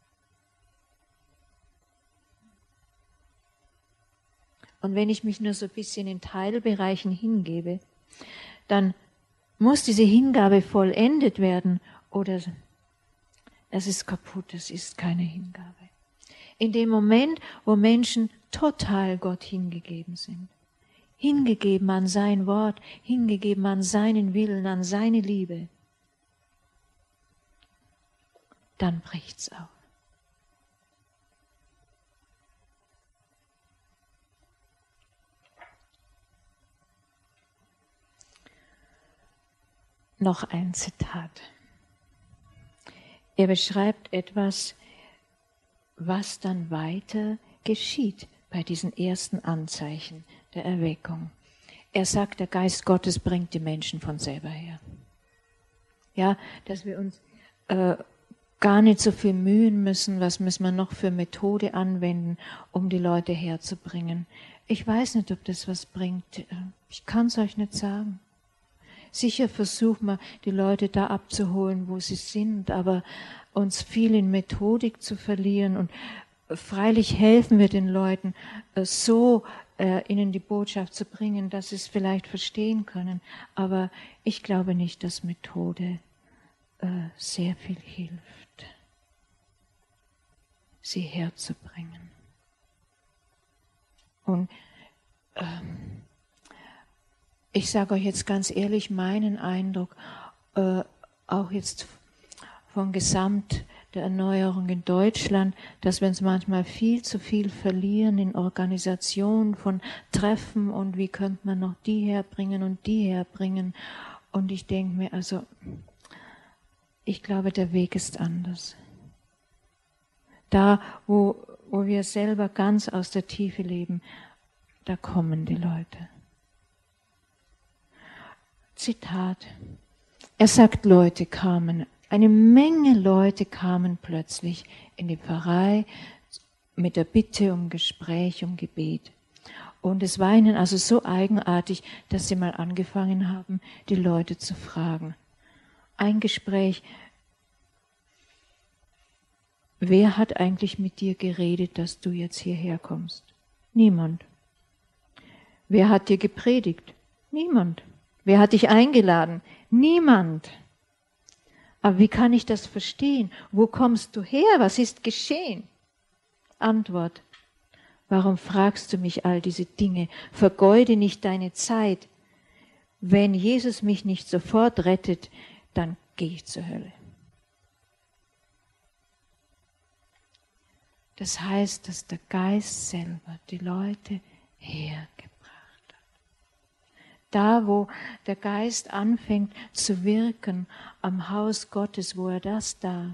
Und wenn ich mich nur so ein bisschen in Teilbereichen hingebe, dann muss diese Hingabe vollendet werden oder es ist kaputt, es ist keine Hingabe. In dem Moment, wo Menschen total Gott hingegeben sind, hingegeben an sein Wort, hingegeben an seinen Willen, an seine Liebe, dann bricht's auf. Noch ein Zitat. Er beschreibt etwas, was dann weiter geschieht bei diesen ersten Anzeichen der Erweckung. Er sagt, der Geist Gottes bringt die Menschen von selber her. Ja, dass wir uns äh, gar nicht so viel mühen müssen, was müssen wir noch für Methode anwenden, um die Leute herzubringen. Ich weiß nicht, ob das was bringt. Ich kann es euch nicht sagen. Sicher versuchen wir, die Leute da abzuholen, wo sie sind, aber uns viel in Methodik zu verlieren. Und freilich helfen wir den Leuten, so äh, ihnen die Botschaft zu bringen, dass sie es vielleicht verstehen können. Aber ich glaube nicht, dass Methode äh, sehr viel hilft, sie herzubringen. Und ähm, ich sage euch jetzt ganz ehrlich meinen Eindruck, äh, auch jetzt von Gesamt der Erneuerung in Deutschland, dass wir uns manchmal viel zu viel verlieren in Organisationen von Treffen und wie könnte man noch die herbringen und die herbringen. Und ich denke mir, also, ich glaube, der Weg ist anders. Da, wo, wo wir selber ganz aus der Tiefe leben, da kommen die Leute. Zitat. Er sagt, Leute kamen, eine Menge Leute kamen plötzlich in die Pfarrei mit der Bitte um Gespräch, um Gebet. Und es war ihnen also so eigenartig, dass sie mal angefangen haben, die Leute zu fragen. Ein Gespräch, wer hat eigentlich mit dir geredet, dass du jetzt hierher kommst? Niemand. Wer hat dir gepredigt? Niemand. Wer hat dich eingeladen? Niemand. Aber wie kann ich das verstehen? Wo kommst du her? Was ist geschehen? Antwort. Warum fragst du mich all diese Dinge? Vergeude nicht deine Zeit. Wenn Jesus mich nicht sofort rettet, dann gehe ich zur Hölle. Das heißt, dass der Geist selber die Leute hergebracht hat. Da, wo der Geist anfängt zu wirken am Haus Gottes, wo er das darf,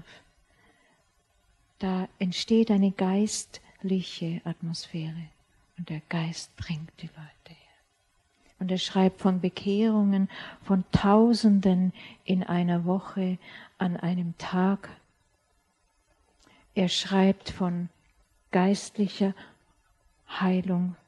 da entsteht eine geistliche Atmosphäre und der Geist bringt die Leute her. Und er schreibt von Bekehrungen von Tausenden in einer Woche an einem Tag. Er schreibt von geistlicher Heilung.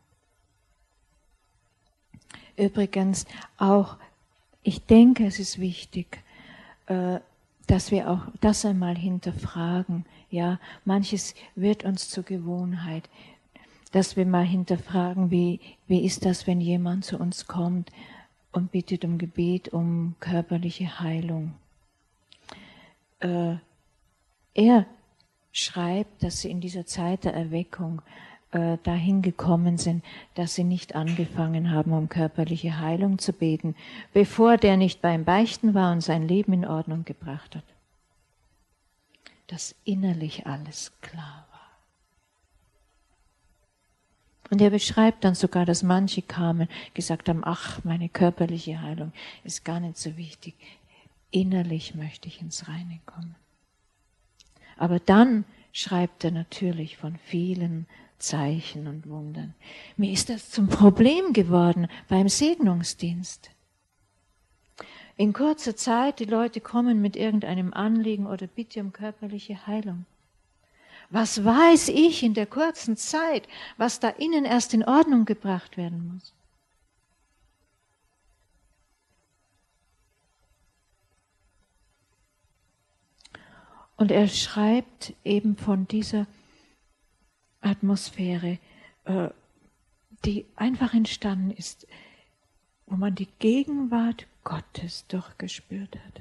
Übrigens auch, ich denke, es ist wichtig, äh, dass wir auch das einmal hinterfragen. Ja, manches wird uns zur Gewohnheit, dass wir mal hinterfragen, wie, wie ist das, wenn jemand zu uns kommt und bittet um Gebet, um körperliche Heilung. Äh, er schreibt, dass sie in dieser Zeit der Erweckung äh, dahin gekommen sind, dass sie nicht angefangen haben, um körperliche Heilung zu beten, bevor der nicht beim Beichten war und sein Leben in Ordnung gebracht hat. Dass innerlich alles klar war. Und er beschreibt dann sogar, dass manche kamen, gesagt haben, ach, meine körperliche Heilung ist gar nicht so wichtig. Innerlich möchte ich ins Reine kommen. Aber dann schreibt er natürlich von vielen Zeichen und Wundern. Mir ist das zum Problem geworden beim Segnungsdienst. In kurzer Zeit, die Leute kommen mit irgendeinem Anliegen oder Bitte um körperliche Heilung. Was weiß ich in der kurzen Zeit, was da innen erst in Ordnung gebracht werden muss? Und er schreibt eben von dieser Atmosphäre, die einfach entstanden ist, wo man die Gegenwart Gottes durchgespürt hat.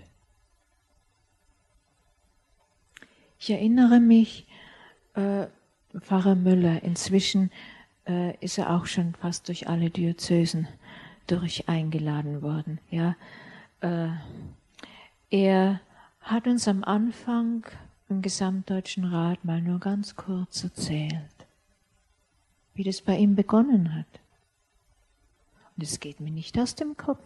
Ich erinnere mich, äh, Pfarrer Müller, inzwischen äh, ist er auch schon fast durch alle Diözesen durch eingeladen worden. Ja, äh, er hat uns am Anfang im Gesamtdeutschen Rat mal nur ganz kurz erzählt, wie das bei ihm begonnen hat. Und es geht mir nicht aus dem Kopf.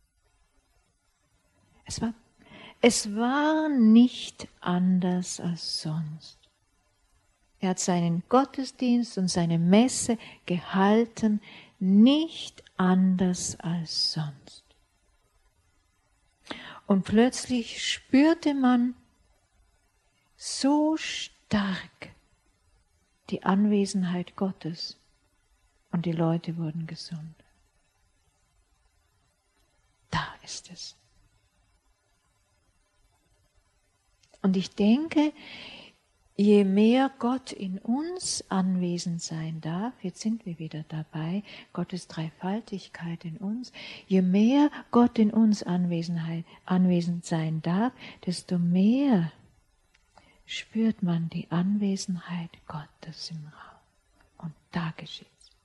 Es war, es war nicht anders als sonst. Er hat seinen Gottesdienst und seine Messe gehalten, nicht anders als sonst. Und plötzlich spürte man so stark die Anwesenheit Gottes und die Leute wurden gesund. Da ist es. Und ich denke, je mehr Gott in uns anwesend sein darf, jetzt sind wir wieder dabei, Gottes Dreifaltigkeit in uns, je mehr Gott in uns Anwesenheit, anwesend sein darf, desto mehr spürt man die Anwesenheit Gottes im Raum. Und da geschieht's.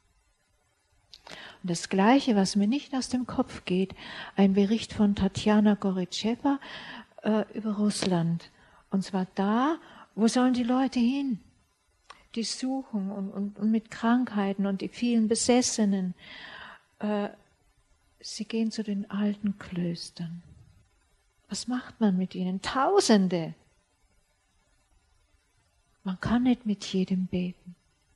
Und das Gleiche, was mir nicht aus dem Kopf geht, ein Bericht von Tatjana Goritschewa äh, über Russland. Und zwar da, wo sollen die Leute hin? Die suchen und, und, und mit Krankheiten und die vielen Besessenen. Äh, sie gehen zu den alten Klöstern. Was macht man mit ihnen? Tausende. Man kann nicht mit jedem beten.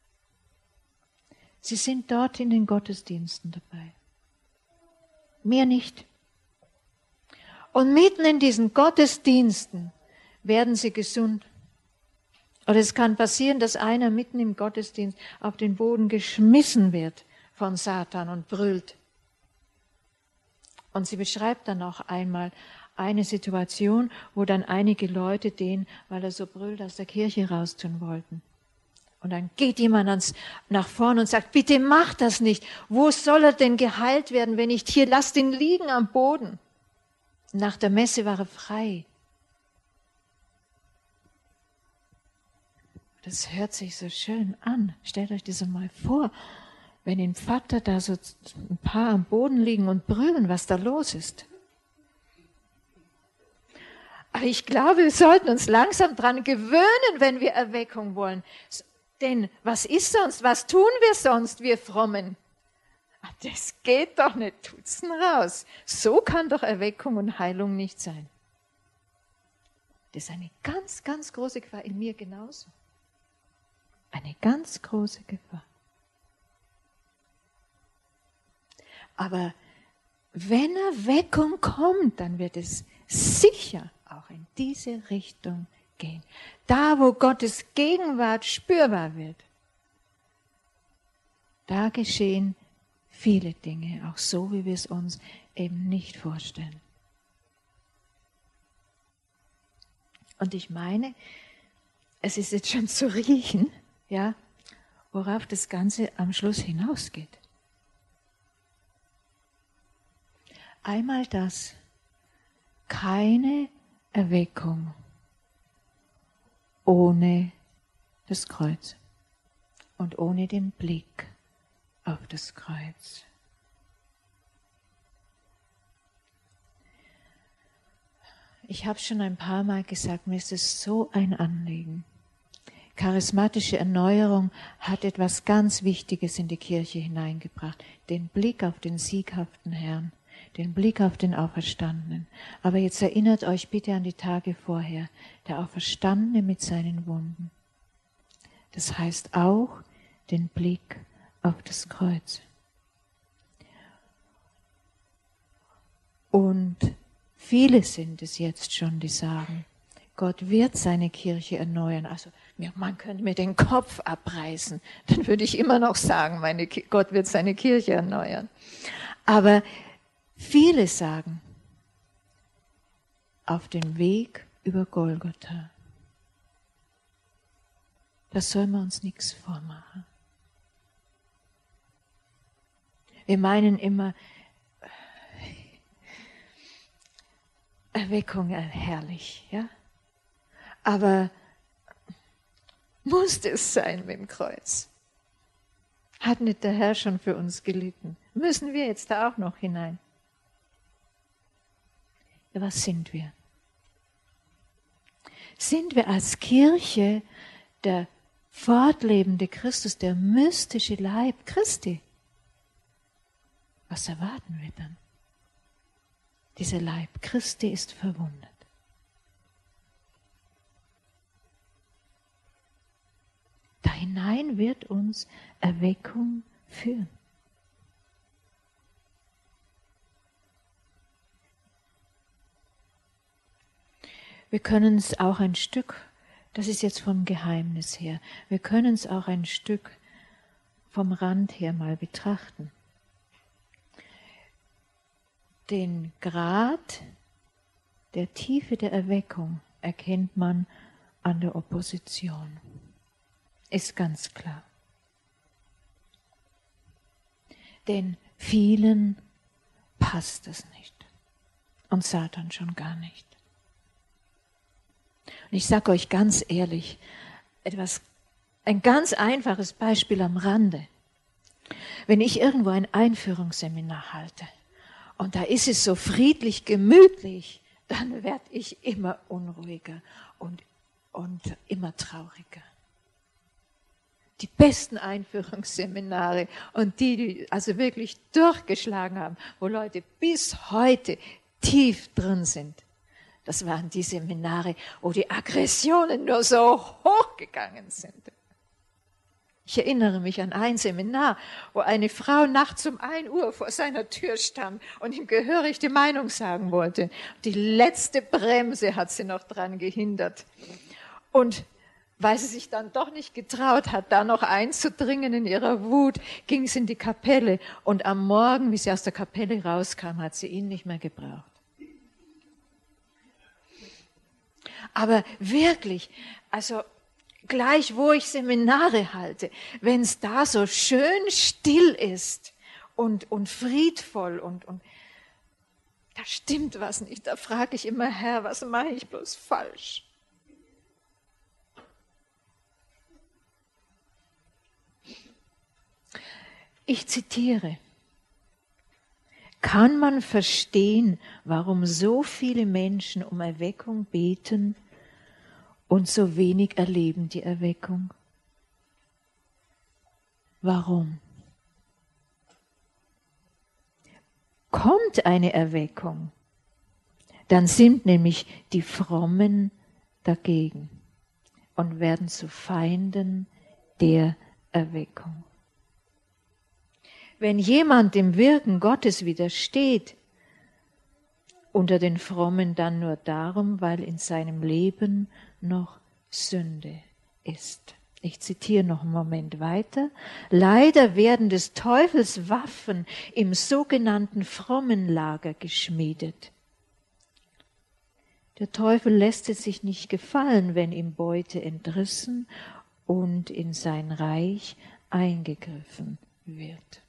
Sie sind dort in den Gottesdiensten dabei. Mehr nicht. Und mitten in diesen Gottesdiensten werden sie gesund. Oder es kann passieren, dass einer mitten im Gottesdienst auf den Boden geschmissen wird von Satan und brüllt. Und sie beschreibt dann auch einmal eine Situation, wo dann einige Leute den, weil er so brüllt, aus der Kirche raustun wollten. Und dann geht jemand ans, nach vorne und sagt, bitte mach das nicht. Wo soll er denn geheilt werden, wenn nicht hier? Lasst ihn liegen am Boden. Nach der Messe war er frei. Das hört sich so schön an. Stellt euch das mal vor, wenn ein Vater da so ein paar am Boden liegen und brüllen, was da los ist. Aber ich glaube, wir sollten uns langsam dran gewöhnen, wenn wir Erweckung wollen. Denn was ist sonst? Was tun wir sonst, wir Frommen? Das geht doch nicht, tut's denn raus. So kann doch Erweckung und Heilung nicht sein. Das ist eine ganz, ganz große Gefahr, in mir genauso. Eine ganz große Gefahr. Aber wenn Erweckung kommt, dann wird es sicher auch in diese Richtung gehen. Da, wo Gottes Gegenwart spürbar wird, da geschehen viele Dinge, auch so, wie wir es uns eben nicht vorstellen. Und ich meine, es ist jetzt schon zu riechen, ja, worauf das Ganze am Schluss hinausgeht. Einmal das, keine Erweckung ohne das Kreuz und ohne den Blick auf das Kreuz. Ich habe schon ein paar Mal gesagt, mir ist es so ein Anliegen. Charismatische Erneuerung hat etwas ganz Wichtiges in die Kirche hineingebracht, den Blick auf den sieghaften Herrn, den Blick auf den Auferstandenen. Aber jetzt erinnert euch bitte an die Tage vorher, der Auferstandene mit seinen Wunden. Das heißt auch den Blick auf das Kreuz. Und viele sind es jetzt schon, die sagen, Gott wird seine Kirche erneuern. Also man könnte mir den Kopf abreißen, dann würde ich immer noch sagen, meine, Gott wird seine Kirche erneuern. Aber viele sagen, auf dem Weg über Golgotha. Das soll man uns nichts vormachen. Wir meinen immer, Erweckung herrlich, ja? Aber musste es sein mit dem Kreuz? Hat nicht der Herr schon für uns gelitten? Müssen wir jetzt da auch noch hinein? Ja, was sind wir? Sind wir als Kirche der fortlebende Christus, der mystische Leib Christi? Was erwarten wir dann? Dieser Leib Christi ist verwundet. Da hinein wird uns Erweckung führen. Wir können es auch ein Stück, das ist jetzt vom Geheimnis her, wir können es auch ein Stück vom Rand her mal betrachten. Den Grad der Tiefe der Erweckung erkennt man an der Opposition. Ist ganz klar. Denn vielen passt es nicht. Und Satan schon gar nicht. Und ich sage euch ganz ehrlich, etwas, ein ganz einfaches Beispiel am Rande. Wenn ich irgendwo ein Einführungsseminar halte und da ist es so friedlich, gemütlich, dann werde ich immer unruhiger und, und immer trauriger. Die besten Einführungsseminare und die, die also wirklich durchgeschlagen haben, wo Leute bis heute tief drin sind, das waren die Seminare, wo die Aggressionen nur so hochgegangen sind. Ich erinnere mich an ein Seminar, wo eine Frau nachts um ein Uhr vor seiner Tür stand und ihm gehörig die Meinung sagen wollte. Die letzte Bremse hat sie noch dran gehindert. Und weil sie sich dann doch nicht getraut hat, da noch einzudringen in ihrer Wut, ging sie in die Kapelle. Und am Morgen, wie sie aus der Kapelle rauskam, hat sie ihn nicht mehr gebraucht. Aber wirklich, also gleich wo ich Seminare halte, wenn es da so schön still ist und, und friedvoll und, und da stimmt was nicht, da frage ich immer, Herr, was mache ich bloß falsch? Ich zitiere: Kann man verstehen, warum so viele Menschen um Erweckung beten und so wenig erleben die Erweckung? Warum? Kommt eine Erweckung, dann sind nämlich die Frommen dagegen und werden zu Feinden der Erweckung. Wenn jemand dem Wirken Gottes widersteht, unter den Frommen dann nur darum, weil in seinem Leben noch Sünde ist. Ich zitiere noch einen Moment weiter. Leider werden des Teufels Waffen im sogenannten Frommenlager geschmiedet. Der Teufel lässt es sich nicht gefallen, wenn ihm Beute entrissen und in sein Reich eingegriffen wird.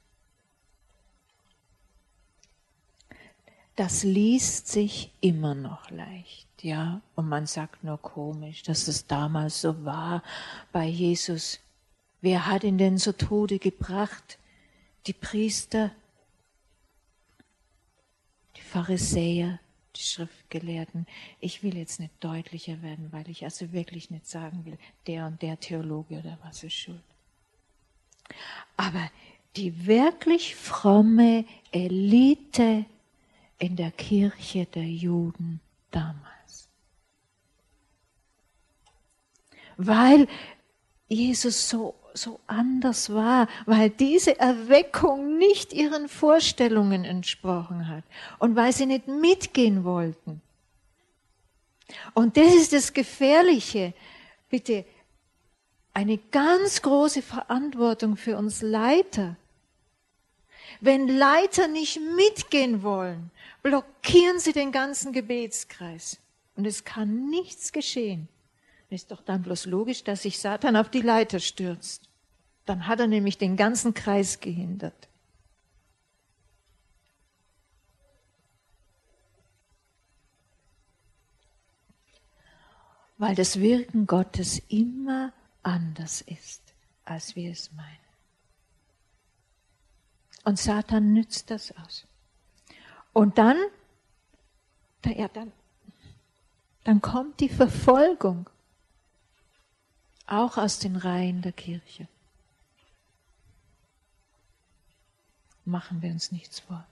Das liest sich immer noch leicht, ja, und man sagt nur komisch, dass es damals so war bei Jesus. Wer hat ihn denn zu Tode gebracht? Die Priester, die Pharisäer, die Schriftgelehrten. Ich will jetzt nicht deutlicher werden, weil ich also wirklich nicht sagen will, der und der Theologe oder was ist schuld. Aber die wirklich fromme Elite in der Kirche der Juden damals. Weil Jesus so, so anders war, weil diese Erweckung nicht ihren Vorstellungen entsprochen hat und weil sie nicht mitgehen wollten. Und das ist das Gefährliche. Bitte, eine ganz große Verantwortung für uns Leiter. Wenn Leiter nicht mitgehen wollen, blockieren sie den ganzen Gebetskreis. Und es kann nichts geschehen. Ist doch dann bloß logisch, dass sich Satan auf die Leiter stürzt. Dann hat er nämlich den ganzen Kreis gehindert. Weil das Wirken Gottes immer anders ist, als wir es meinen. Und Satan nützt das aus. Und dann, ja, dann, dann kommt die Verfolgung. Auch aus den Reihen der Kirche. Machen wir uns nichts vor.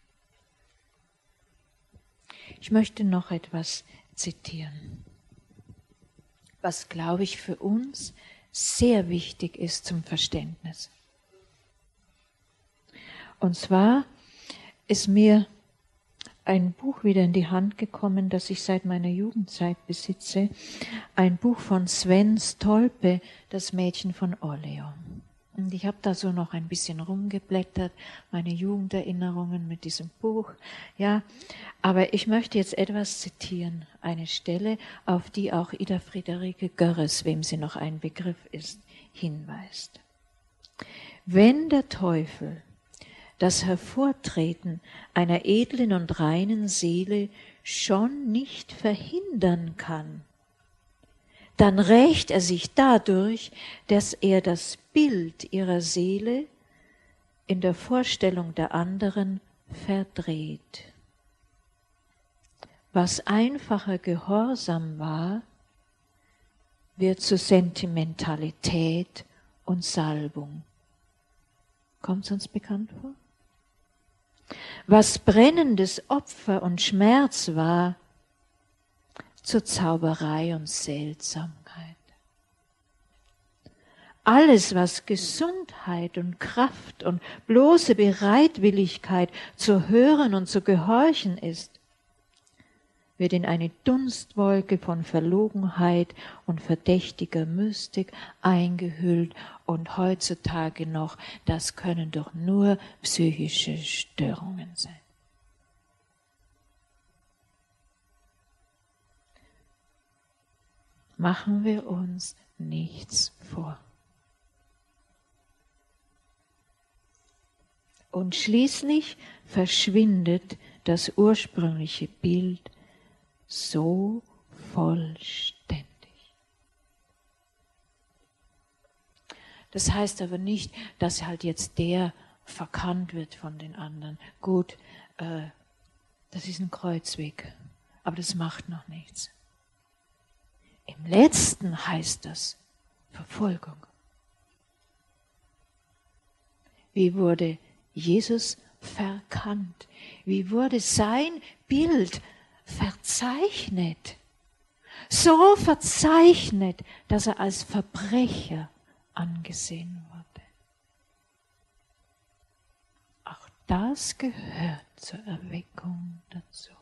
Ich möchte noch etwas zitieren, was, glaube ich, für uns sehr wichtig ist zum Verständnis. Und zwar ist mir ein Buch wieder in die Hand gekommen, das ich seit meiner Jugendzeit besitze. Ein Buch von Sven Stolpe, Das Mädchen von Orleans. Und ich habe da so noch ein bisschen rumgeblättert, meine Jugenderinnerungen mit diesem Buch. Ja, aber ich möchte jetzt etwas zitieren, eine Stelle, auf die auch Ida Friederike Görres, wem sie noch ein Begriff ist, hinweist. Wenn der Teufel das Hervortreten einer edlen und reinen Seele schon nicht verhindern kann, dann rächt er sich dadurch, dass er das Bild ihrer Seele in der Vorstellung der anderen verdreht. Was einfacher Gehorsam war, wird zu Sentimentalität und Salbung. Kommt es uns bekannt vor? Was brennendes Opfer und Schmerz war, zur Zauberei und Seltsamkeit. Alles, was Gesundheit und Kraft und bloße Bereitwilligkeit zu hören und zu gehorchen ist, wird in eine Dunstwolke von Verlogenheit und verdächtiger Mystik eingehüllt und heutzutage noch, das können doch nur psychische Störungen sein. Machen wir uns nichts vor. Und schließlich verschwindet das ursprüngliche Bild so vollständig. Das heißt aber nicht, dass halt jetzt der verkannt wird von den anderen. Gut, äh, das ist ein Kreuzweg, aber das macht noch nichts. Im Letzten heißt das Verfolgung. Wie wurde Jesus verkannt? Wie wurde sein Bild verzeichnet? So verzeichnet, dass er als Verbrecher angesehen wurde. Auch das gehört zur Erweckung dazu.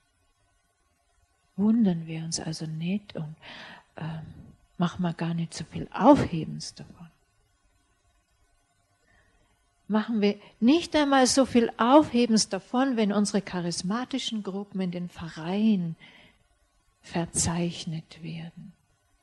Wundern wir uns also nicht und ähm, machen wir gar nicht so viel Aufhebens davon. Machen wir nicht einmal so viel Aufhebens davon, wenn unsere charismatischen Gruppen in den Pfarreien verzeichnet werden.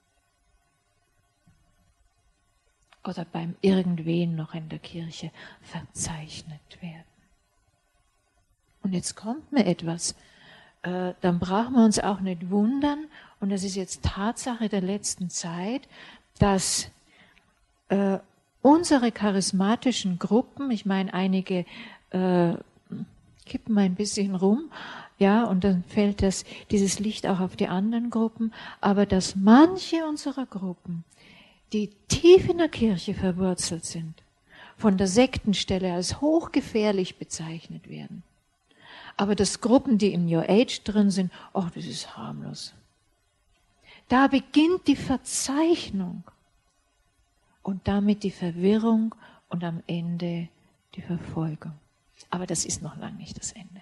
Oder beim Irgendwen noch in der Kirche verzeichnet werden. Und jetzt kommt mir etwas, äh, dann brauchen wir uns auch nicht wundern, und das ist jetzt Tatsache der letzten Zeit, dass äh, unsere charismatischen Gruppen, ich meine, einige äh, kippen ein bisschen rum, ja, und dann fällt das, dieses Licht auch auf die anderen Gruppen, aber dass manche unserer Gruppen, die tief in der Kirche verwurzelt sind, von der Sektenstelle als hochgefährlich bezeichnet werden. Aber dass Gruppen, die im New Age drin sind, ach, das ist harmlos. Da beginnt die Verzeichnung und damit die Verwirrung und am Ende die Verfolgung. Aber das ist noch lange nicht das Ende.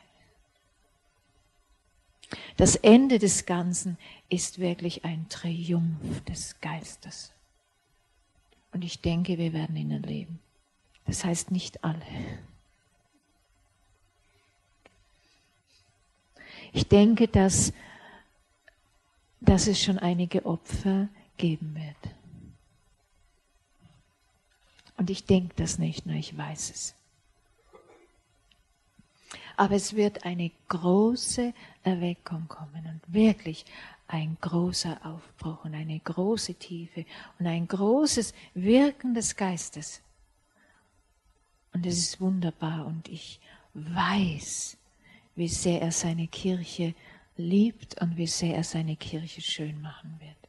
Das Ende des Ganzen ist wirklich ein Triumph des Geistes. Und ich denke, wir werden ihn erleben. Das heißt nicht alle. Ich denke, dass, dass es schon einige Opfer geben wird. Und ich denke das nicht nur, ich weiß es. Aber es wird eine große Erweckung kommen und wirklich ein großer Aufbruch und eine große Tiefe und ein großes Wirken des Geistes. Und es ist wunderbar und ich weiß, wie sehr er seine Kirche liebt und wie sehr er seine Kirche schön machen wird.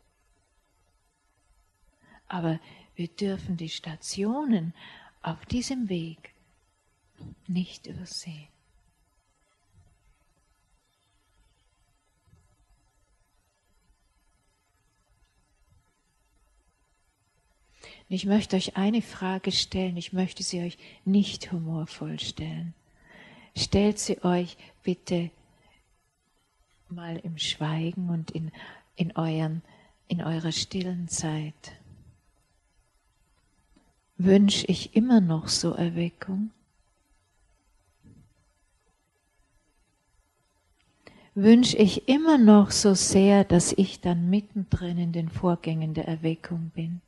Aber wir dürfen die Stationen auf diesem Weg nicht übersehen. Ich möchte euch eine Frage stellen, ich möchte sie euch nicht humorvoll stellen. Stellt sie euch bitte mal im Schweigen und in, in, euren, in eurer stillen Zeit. Wünsche ich immer noch so Erweckung? Wünsche ich immer noch so sehr, dass ich dann mittendrin in den Vorgängen der Erweckung bin?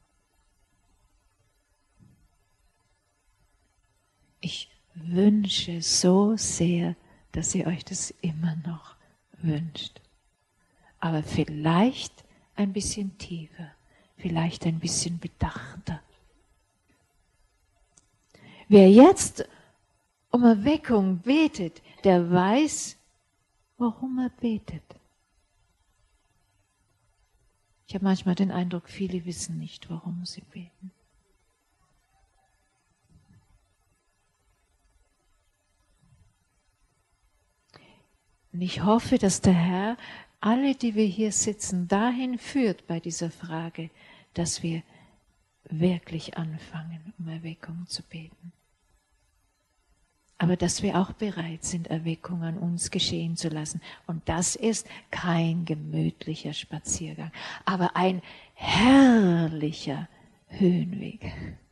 Ich wünsche so sehr, dass ihr euch das immer noch wünscht. Aber vielleicht ein bisschen tiefer, vielleicht ein bisschen bedachter. Wer jetzt um Erweckung betet, der weiß, warum er betet. Ich habe manchmal den Eindruck, viele wissen nicht, warum sie beten. Und ich hoffe, dass der Herr alle, die wir hier sitzen, dahin führt bei dieser Frage, dass wir wirklich anfangen, um Erweckung zu beten. Aber dass wir auch bereit sind, Erweckung an uns geschehen zu lassen. Und das ist kein gemütlicher Spaziergang, aber ein herrlicher Höhenweg.